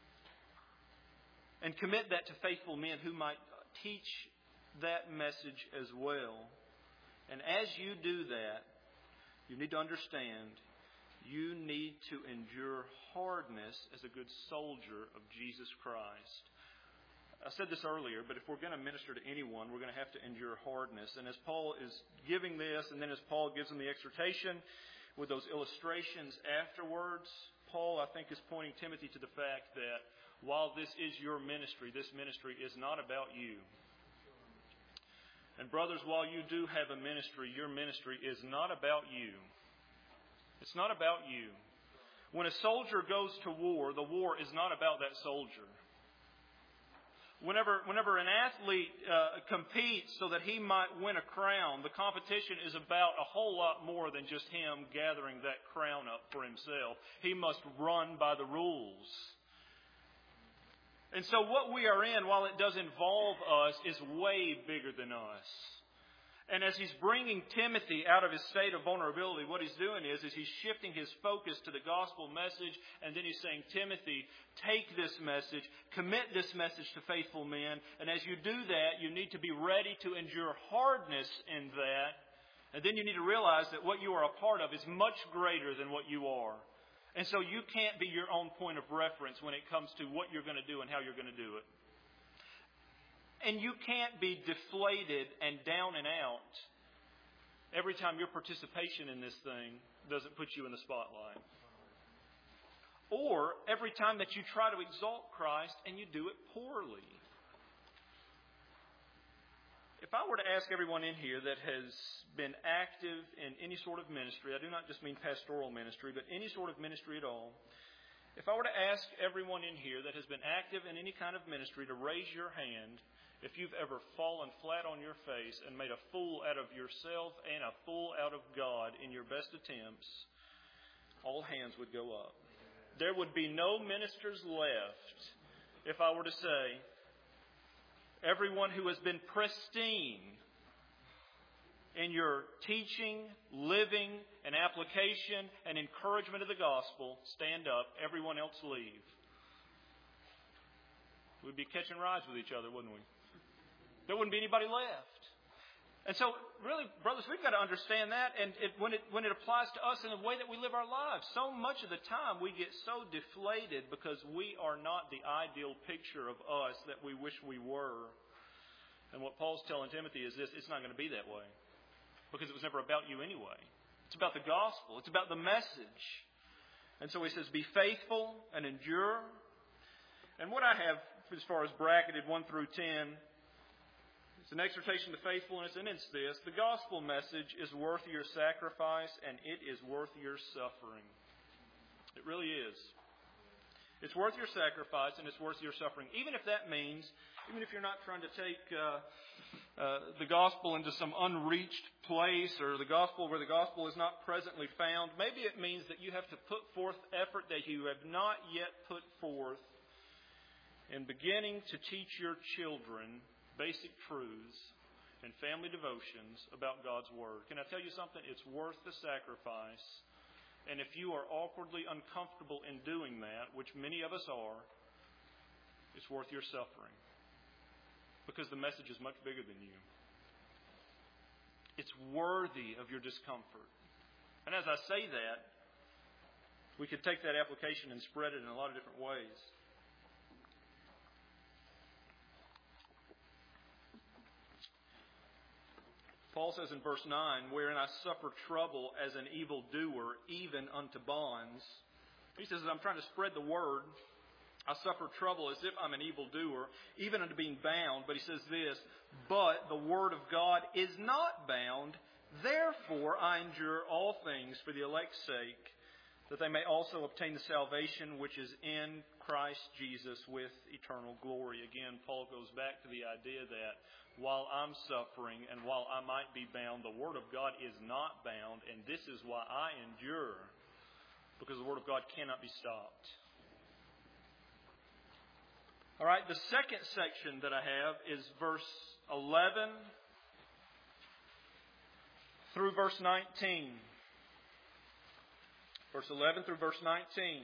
and commit that to faithful men who might teach that message as well. And as you do that, you need to understand you need to endure hardness as a good soldier of Jesus Christ. I said this earlier, but if we're going to minister to anyone, we're going to have to endure hardness. And as Paul is giving this, and then as Paul gives them the exhortation with those illustrations afterwards, Paul, I think, is pointing Timothy to the fact that while this is your ministry, this ministry is not about you. And brothers, while you do have a ministry, your ministry is not about you. It's not about you. When a soldier goes to war, the war is not about that soldier. Whenever, whenever an athlete uh, competes so that he might win a crown, the competition is about a whole lot more than just him gathering that crown up for himself. He must run by the rules. And so what we are in, while it does involve us, is way bigger than us. And as he's bringing Timothy out of his state of vulnerability, what he's doing is, is he's shifting his focus to the gospel message. And then he's saying, Timothy, take this message, commit this message to faithful men. And as you do that, you need to be ready to endure hardness in that. And then you need to realize that what you are a part of is much greater than what you are. And so you can't be your own point of reference when it comes to what you're going to do and how you're going to do it. And you can't be deflated and down and out every time your participation in this thing doesn't put you in the spotlight. Or every time that you try to exalt Christ and you do it poorly. If I were to ask everyone in here that has been active in any sort of ministry, I do not just mean pastoral ministry, but any sort of ministry at all. If I were to ask everyone in here that has been active in any kind of ministry to raise your hand, if you've ever fallen flat on your face and made a fool out of yourself and a fool out of God in your best attempts, all hands would go up. There would be no ministers left if I were to say, everyone who has been pristine in your teaching, living, and application and encouragement of the gospel, stand up. Everyone else leave. We'd be catching rides with each other, wouldn't we? There wouldn't be anybody left. And so, really, brothers, we've got to understand that. And it, when it when it applies to us in the way that we live our lives, so much of the time we get so deflated because we are not the ideal picture of us that we wish we were. And what Paul's telling Timothy is this: it's not going to be that way. Because it was never about you anyway. It's about the gospel. It's about the message. And so he says, be faithful and endure. And what I have as far as bracketed one through ten, it's an exhortation to faithfulness, and it's this: the gospel message is worth your sacrifice, and it is worth your suffering. It really is. It's worth your sacrifice, and it's worth your suffering. Even if that means, even if you're not trying to take uh, uh, the gospel into some unreached place, or the gospel where the gospel is not presently found, maybe it means that you have to put forth effort that you have not yet put forth in beginning to teach your children basic truths and family devotions about God's Word. Can I tell you something? It's worth the sacrifice. And if you are awkwardly uncomfortable in doing that, which many of us are, it's worth your suffering. Because the message is much bigger than you. It's worthy of your discomfort. And as I say that, we could take that application and spread it in a lot of different ways. Paul says in verse nine, wherein I suffer trouble as an evildoer, even unto bonds. He says, I'm trying to spread the word. I suffer trouble as if I'm an evildoer, even unto being bound. But he says this, but the word of God is not bound. Therefore I endure all things for the elect's sake, that they may also obtain the salvation which is in Christ Jesus with eternal glory. Again, Paul goes back to the idea that while I'm suffering and while I might be bound, the Word of God is not bound, and this is why I endure, because the Word of God cannot be stopped. All right, the second section that I have is verse eleven through verse nineteen. Verse eleven through verse nineteen.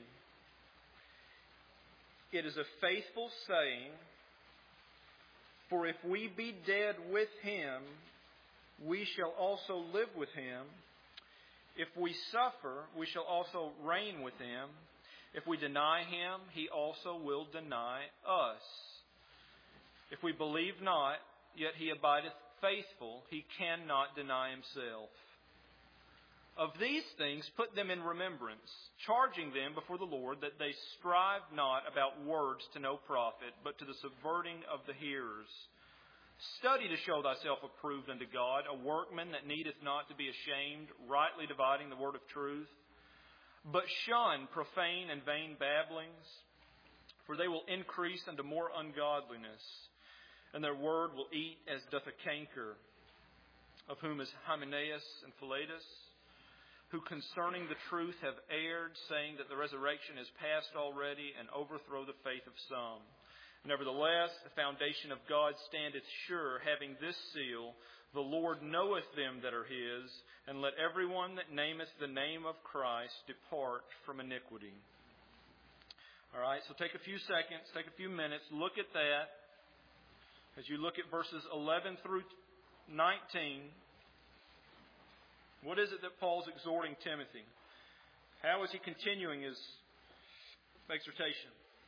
It is a faithful saying, for if we be dead with Him, we shall also live with Him. If we suffer, we shall also reign with Him. If we deny Him, He also will deny us. If we believe not, yet He abideth faithful, He cannot deny Himself. Of these things put them in remembrance, charging them before the Lord that they strive not about words to no profit, but to the subverting of the hearers. Study to show thyself approved unto God, a workman that needeth not to be ashamed, rightly dividing the word of truth. But shun profane and vain babblings, for they will increase unto more ungodliness, and their word will eat as doth a canker, of whom is Hymenaeus and Philetus, who concerning the truth have erred, saying that the resurrection is past already, and overthrow the faith of some. Nevertheless, the foundation of God standeth sure, having this seal, the Lord knoweth them that are His, and let everyone that nameth the name of Christ depart from iniquity. All right, so take a few seconds, take a few minutes, look at that. As you look at verses eleven through nineteen, what is it that Paul's exhorting Timothy? How is he continuing his exhortation?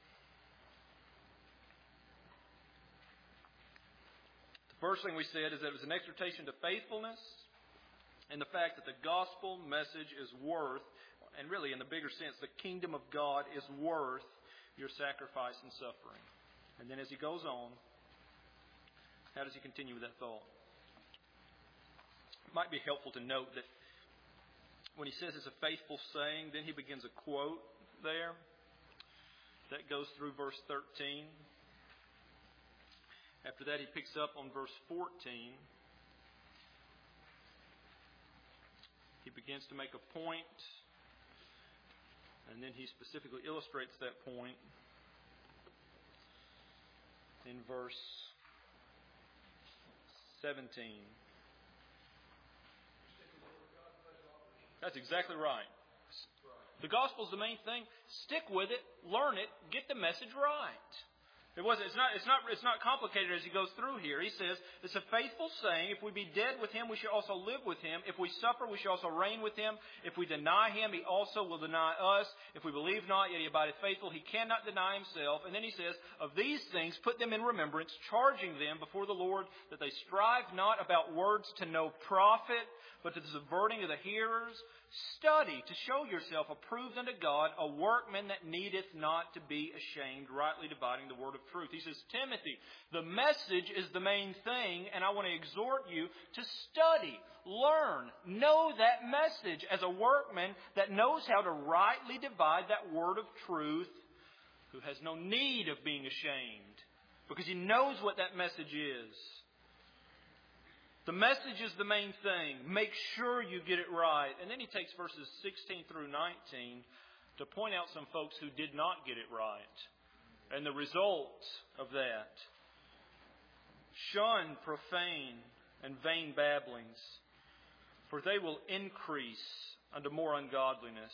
The first thing we said is that it was an exhortation to faithfulness and the fact that the gospel message is worth, and really in the bigger sense, the kingdom of God is worth your sacrifice and suffering. And then as he goes on, how does he continue with that thought? It might be helpful to note that when he says it's a faithful saying, then he begins a quote there. That goes through verse thirteen. After that, he picks up on verse fourteen. He begins to make a point, and then he specifically illustrates that point in verse seventeen. That's exactly right. The gospel is the main thing. Stick with it, learn it, get the message right. It wasn't, it's not, it's not, it's not complicated as he goes through here. He says, it's a faithful saying, if we be dead with Him, we shall also live with Him. If we suffer, we shall also reign with Him. If we deny Him, He also will deny us. If we believe not, yet He abideth faithful, He cannot deny Himself. And then he says, of these things, put them in remembrance, charging them before the Lord that they strive not about words to no profit, but to the subverting of the hearers. Study to show yourself approved unto God, a workman that needeth not to be ashamed, rightly dividing the word of truth. He says, Timothy, the message is the main thing, and I want to exhort you to study, learn, know that message as a workman that knows how to rightly divide that word of truth who has no need of being ashamed because he knows what that message is. The message is the main thing. Make sure you get it right. And then he takes verses sixteen through nineteen to point out some folks who did not get it right and the result of that. Shun profane and vain babblings, for they will increase unto more ungodliness.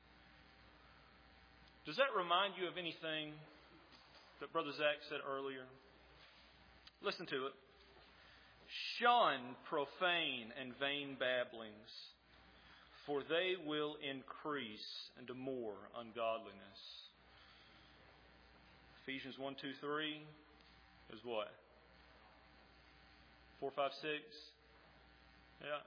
Does that remind you of anything that Brother Zach said earlier? Listen to it. Shun profane and vain babblings, for they will increase into more ungodliness. Ephesians one, two, three is what? four, five, six? Yeah.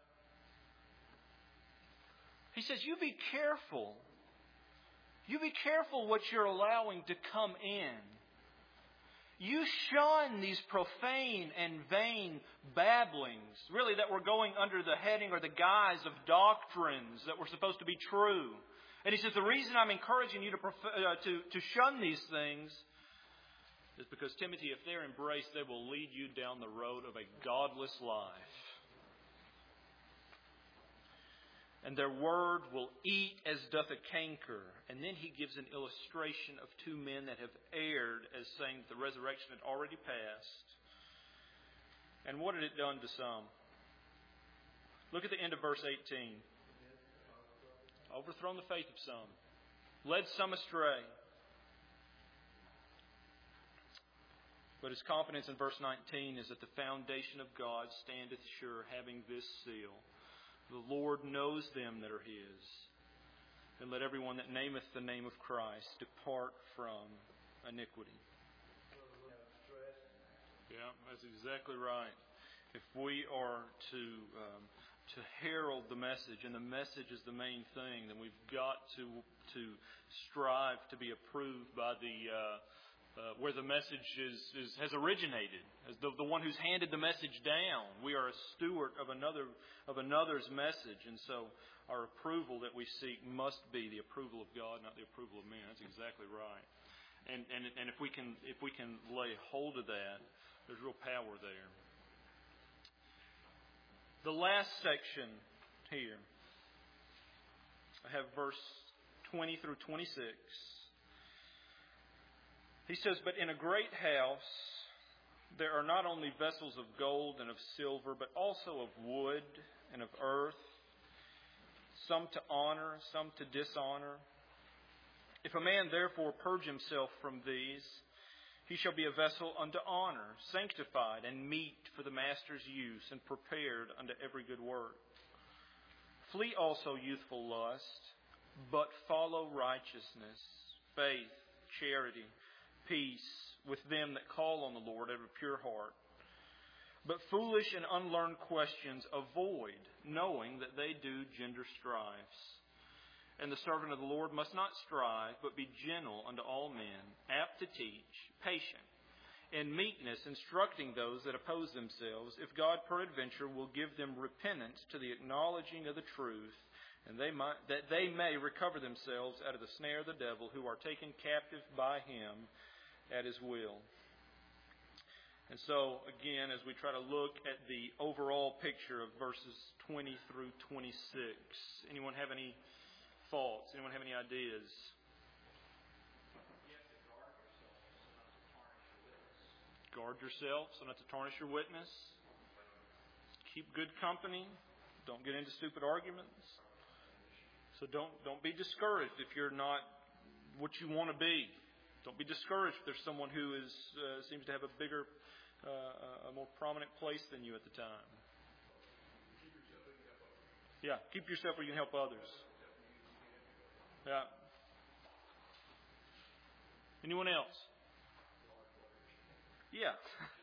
He says, you be careful. You be careful what you're allowing to come in. You shun these profane and vain babblings, really that were going under the heading or the guise of doctrines that were supposed to be true. And he says, the reason I'm encouraging you to, uh, to, to shun these things is because, Timothy, if they're embraced, they will lead you down the road of a godless life. And their word will eat as doth a canker. And then he gives an illustration of two men that have erred, as saying that the resurrection had already passed. And what had it done to some? Look at the end of verse eighteen. Overthrown the faith of some. Led some astray. But his confidence in verse nineteen is that the foundation of God standeth sure, having this seal. The Lord knows them that are His. And let everyone that nameth the name of Christ depart from iniquity. Yeah, that's exactly right. If we are to um, to herald the message, and the message is the main thing, then we've got to to strive to be approved by the uh, uh, where the message is, is has originated, as the, the one who's handed the message down. We are a steward of another of another's message, and so our approval that we seek must be the approval of God, not the approval of man. That's exactly right. And and and if we can if we can lay hold of that, there's real power there. The last section here, I have verse twenty through twenty-six. He says, "But in a great house there are not only vessels of gold and of silver, but also of wood and of earth, some to honor, some to dishonor. If a man therefore purge himself from these, he shall be a vessel unto honor, sanctified and meet for the master's use, and prepared unto every good work. Flee also youthful lust, but follow righteousness, faith, charity, peace with them that call on the Lord out of a pure heart. But foolish and unlearned questions avoid, knowing that they do gender strifes. And the servant of the Lord must not strive, but be gentle unto all men, apt to teach, patient, in meekness instructing those that oppose themselves, if God peradventure will give them repentance to the acknowledging of the truth, and they might, that they may recover themselves out of the snare of the devil, who are taken captive by him at his will." And so, again, as we try to look at the overall picture of verses twenty through twenty-six, anyone have any thoughts? Anyone have any ideas? Guard yourself so not to tarnish your witness. Keep good company. Don't get into stupid arguments. So don't don't be discouraged if you're not what you want to be. Don't be discouraged if there's someone who is uh, seems to have a bigger, uh, a more prominent place than you at the time. Yeah, keep yourself where you can help others. Yeah. Anyone else? Yeah.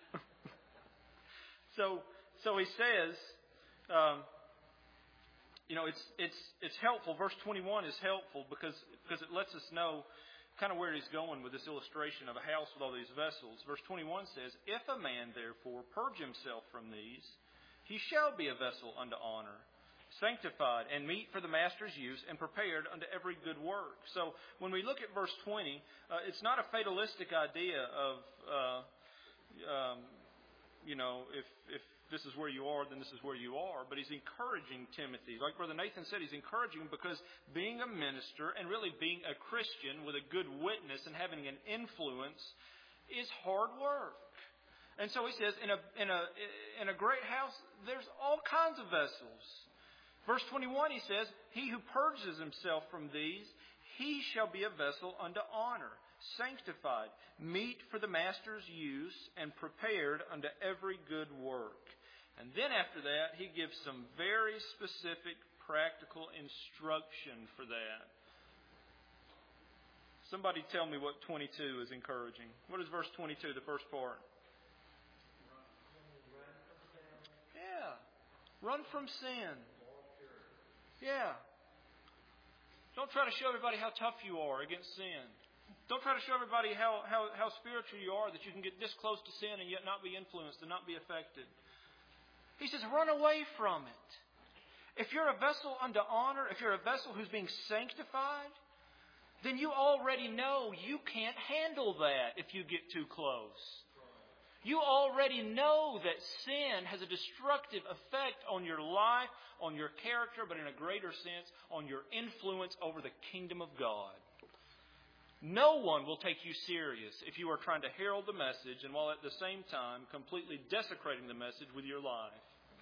so so he says, um, you know, it's it's it's helpful. Verse twenty-one is helpful because because it lets us know kind of where he's going with this illustration of a house with all these vessels. Verse twenty-one says, "If a man therefore purge himself from these, he shall be a vessel unto honor, sanctified, and meet for the master's use, and prepared unto every good work. So when we look at verse twenty, uh, it's not a fatalistic idea of, uh, um, you know, if if this is where you are, then this is where you are. But he's encouraging Timothy. Like Brother Nathan said, he's encouraging him because being a minister and really being a Christian with a good witness and having an influence is hard work. And so he says, in a in a in a great house, there's all kinds of vessels. Verse twenty-one, he says, he who purges himself from these, he shall be a vessel unto honor, sanctified, meet for the master's use, and prepared unto every good work. And then after that, he gives some very specific practical instruction for that. Somebody tell me what twenty-two is encouraging. What is verse twenty-two, the first part? Yeah. Run from sin. Yeah. Don't try to show everybody how tough you are against sin. Don't try to show everybody how, how, how spiritual you are, that you can get this close to sin and yet not be influenced and not be affected. He says, run away from it. If you're a vessel unto honor, if you're a vessel who's being sanctified, then you already know you can't handle that if you get too close. You already know that sin has a destructive effect on your life, on your character, but in a greater sense, on your influence over the kingdom of God. No one will take you serious if you are trying to herald the message and while at the same time completely desecrating the message with your life.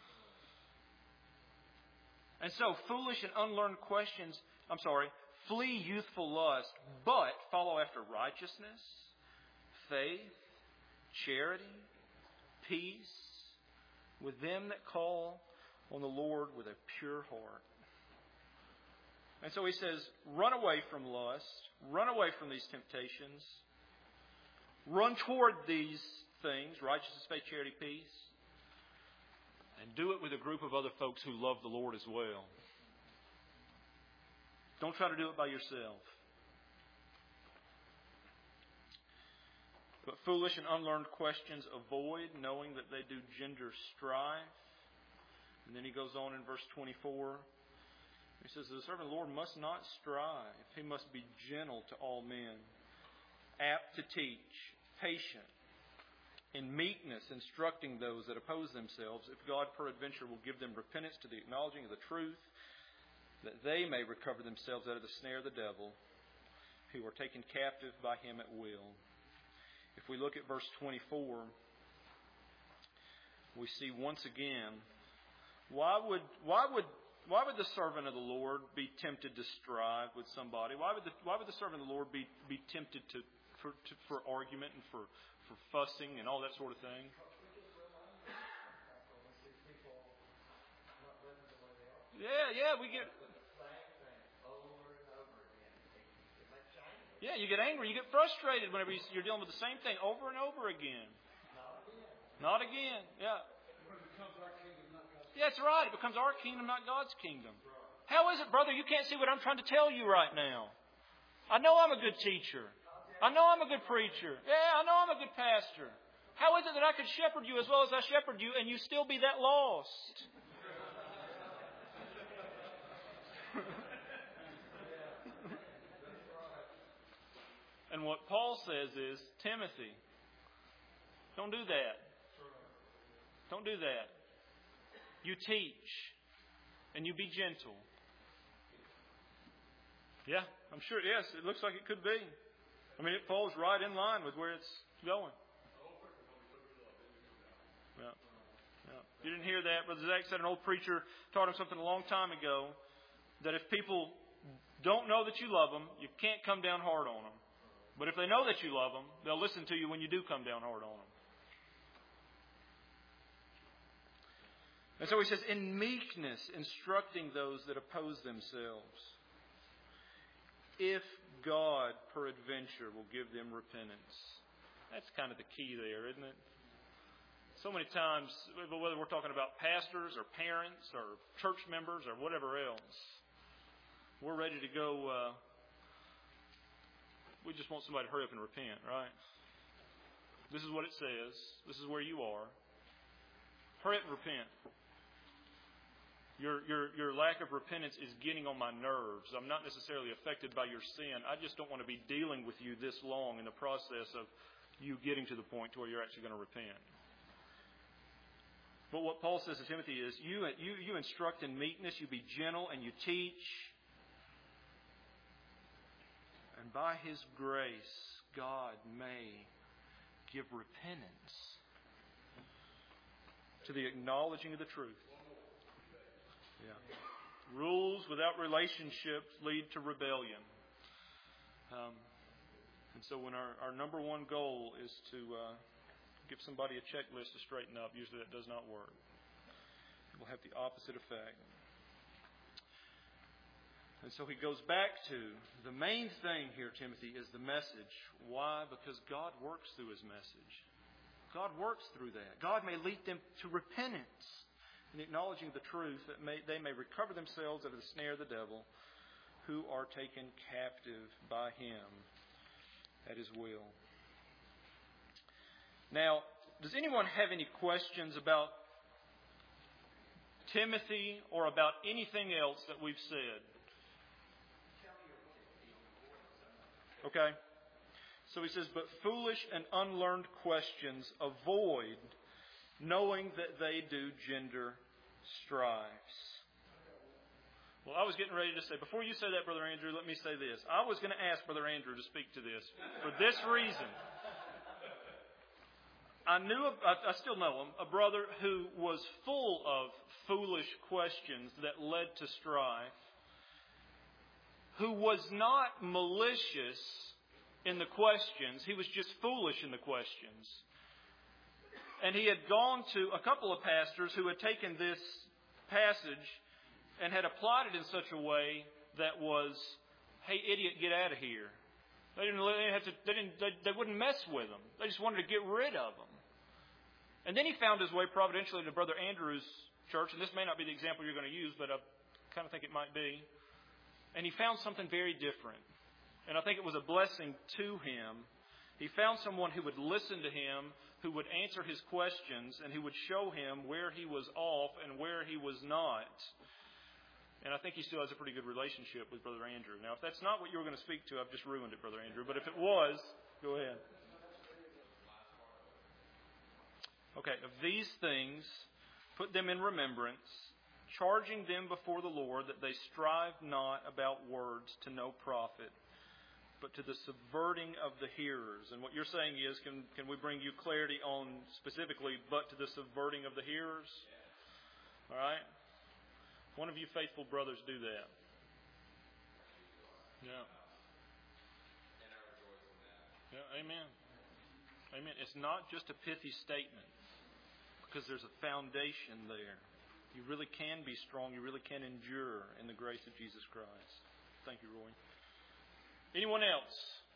And so, foolish and unlearned questions, I'm sorry, flee youthful lust, but follow after righteousness, faith, charity, peace, with them that call on the Lord with a pure heart. And so he says, run away from lust, run away from these temptations, run toward these things, righteousness, faith, charity, peace, and do it with a group of other folks who love the Lord as well. Don't try to do it by yourself. But foolish and unlearned questions avoid, knowing that they do gender strife. And then he goes on in verse twenty-four. He says, the servant of the Lord must not strive. He must be gentle to all men, apt to teach, patient, in meekness, instructing those that oppose themselves, if God peradventure will give them repentance to the acknowledging of the truth, that they may recover themselves out of the snare of the devil, who are taken captive by him at will. If we look at verse twenty-four, we see once again, why would why would why would the servant of the Lord be tempted to strive with somebody? Why would the why would the servant of the Lord be, be tempted to for to, for argument and for, for fussing and all that sort of thing? Yeah, yeah, we get. Yeah, you get angry, you get frustrated whenever you're dealing with the same thing over and over again. Not again. Yeah. Yeah, that's right. It becomes our kingdom, not God's kingdom. How is it, brother? You can't see what I'm trying to tell you right now. I know I'm a good teacher. I know I'm a good preacher. Yeah, I know I'm a good pastor. How is it that I could shepherd you as well as I shepherd you and you still be that lost? And what Paul says is, Timothy, don't do that. Don't do that. You teach and you be gentle. Yeah, I'm sure. Yes, it looks like it could be. I mean, it falls right in line with where it's going. Yeah. Yeah. You didn't hear that. Brother Zach said an old preacher taught him something a long time ago, that if people don't know that you love them, you can't come down hard on them. But if they know that you love them, they'll listen to you when you do come down hard on them. And so he says, in meekness, instructing those that oppose themselves, if God, peradventure, will give them repentance. That's kind of the key there, isn't it? So many times, whether we're talking about pastors or parents or church members or whatever else, we're ready to go... Uh, We just want somebody to hurry up and repent, right? This is what it says. This is where you are. Hurry up and repent. Your, your, your lack of repentance is getting on my nerves. I'm not necessarily affected by your sin. I just don't want to be dealing with you this long in the process of you getting to the point to where you're actually going to repent. But what Paul says to Timothy is, you, you, you instruct in meekness, you be gentle, and you teach. And by His grace, God may give repentance to the acknowledging of the truth. Yeah. Rules without relationships lead to rebellion. Um, and so when our, our number one goal is to uh, give somebody a checklist to straighten up, usually that does not work. It will have the opposite effect. And so he goes back to the main thing here, Timothy, is the message. Why? Because God works through His message. God works through that. God may lead them to repentance. In acknowledging the truth, that may, they may recover themselves out of the snare of the devil, who are taken captive by him at his will. Now, does anyone have any questions about Timothy or about anything else that we've said? Okay. So he says, but foolish and unlearned questions avoid, knowing that they do gender strives. Well, I was getting ready to say, before you say that, Brother Andrew, let me say this. I was going to ask Brother Andrew to speak to this for this reason. I knew, I still know him, a brother who was full of foolish questions that led to strife, who was not malicious in the questions, he was just foolish in the questions. And he had gone to a couple of pastors who had taken this passage and had applied it in such a way that was, hey, idiot, get out of here. They didn't, they didn't have to, they didn't, they, they wouldn't mess with him. They just wanted to get rid of him. And then he found his way providentially to Brother Andrew's church, and this may not be the example you're going to use, but I kind of think it might be. And he found something very different. And I think it was a blessing to him. He found someone who would listen to him, who would answer his questions, and who would show him where he was off and where he was not. And I think he still has a pretty good relationship with Brother Andrew. Now, if that's not what you were going to speak to, I've just ruined it, Brother Andrew. But if it was, go ahead. Okay, of these things, put them in remembrance, charging them before the Lord that they strive not about words to no profit, but to the subverting of the hearers. And what you're saying is, can can we bring you clarity on specifically, but to the subverting of the hearers? All right? One of you faithful brothers do that. Yeah. Yeah, amen. Amen. It's not just a pithy statement, because there's a foundation there. You really can be strong. You really can endure in the grace of Jesus Christ. Thank you, Roy. Anyone else?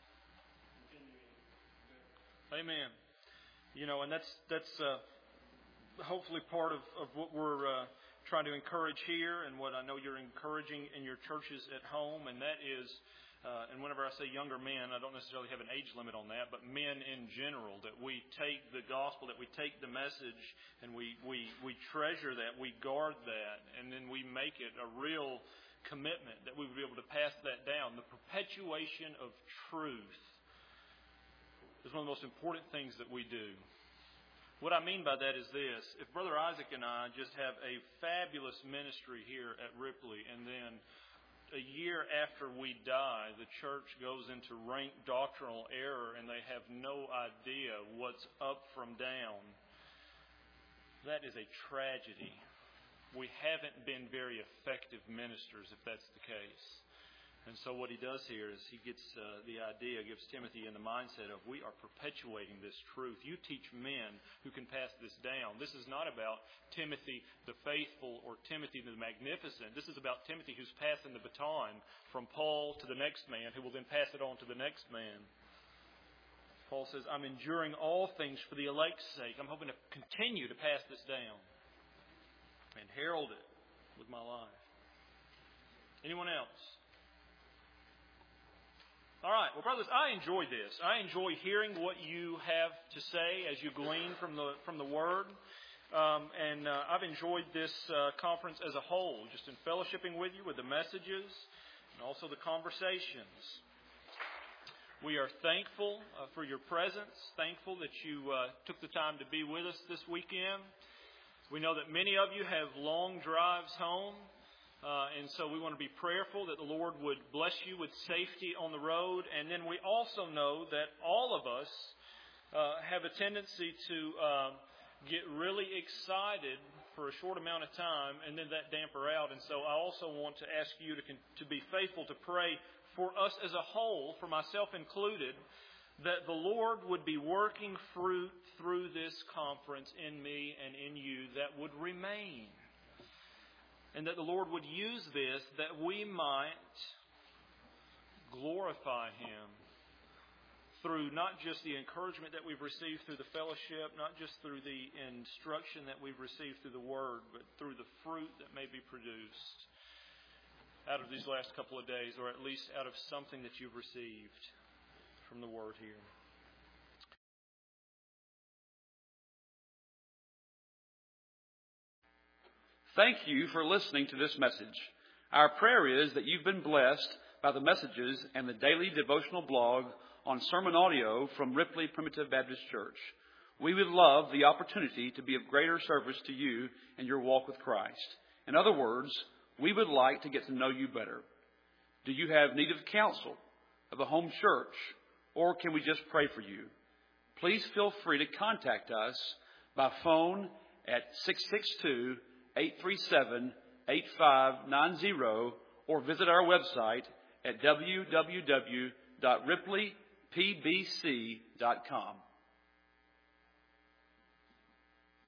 Amen. You know, and that's that's uh, hopefully part of, of what we're uh, trying to encourage here, and what I know you're encouraging in your churches at home, and that is, uh, and whenever I say younger men, I don't necessarily have an age limit on that, but men in general, that we take the gospel, that we take the message, and we, we, we treasure that, we guard that, and then we make it a real commitment that we would be able to pass that down. The perpetuation of truth is one of the most important things that we do. What I mean by that is this. If Brother Isaac and I just have a fabulous ministry here at Ripley, and then a year after we die, the church goes into rank doctrinal error and they have no idea what's up from down, that is a tragedy. We haven't been very effective ministers if that's the case. And so what he does here is he gets uh, the idea, gives Timothy in the mindset of, we are perpetuating this truth. You teach men who can pass this down. This is not about Timothy the faithful or Timothy the magnificent. This is about Timothy who's passing the baton from Paul to the next man, who will then pass it on to the next man. Paul says, I'm enduring all things for the elect's sake. I'm hoping to continue to pass this down and herald it with my life. Anyone else? All right. Well, brothers, I enjoy this. I enjoy hearing what you have to say as you glean from the from the Word. Um, and uh, I've enjoyed this uh, conference as a whole, just in fellowshipping with you, with the messages, and also the conversations. We are thankful uh, for your presence, thankful that you uh, took the time to be with us this weekend. We know that many of you have long drives home, uh, and so we want to be prayerful that the Lord would bless you with safety on the road. And then we also know that all of us uh, have a tendency to uh, get really excited for a short amount of time, and then that damper out. And so I also want to ask you to to be faithful to pray for us as a whole, for myself included, that the Lord would be working fruit through this conference in me and in you that would remain. And that the Lord would use this that we might glorify Him through not just the encouragement that we've received through the fellowship, not just through the instruction that we've received through the Word, but through the fruit that may be produced out of these last couple of days, or at least out of something that you've received from the Word here. Thank you for listening to this message. Our prayer is that you've been blessed by the messages and the daily devotional blog on sermon audio from Ripley Primitive Baptist Church. We would love the opportunity to be of greater service to you in your walk with Christ. In other words, we would like to get to know you better. Do you have need of counsel, of a home church, or can we just pray for you? Please feel free to contact us by phone at six six two, eight three seven, eight five nine zero or visit our website at w w w dot ripley p b c dot com.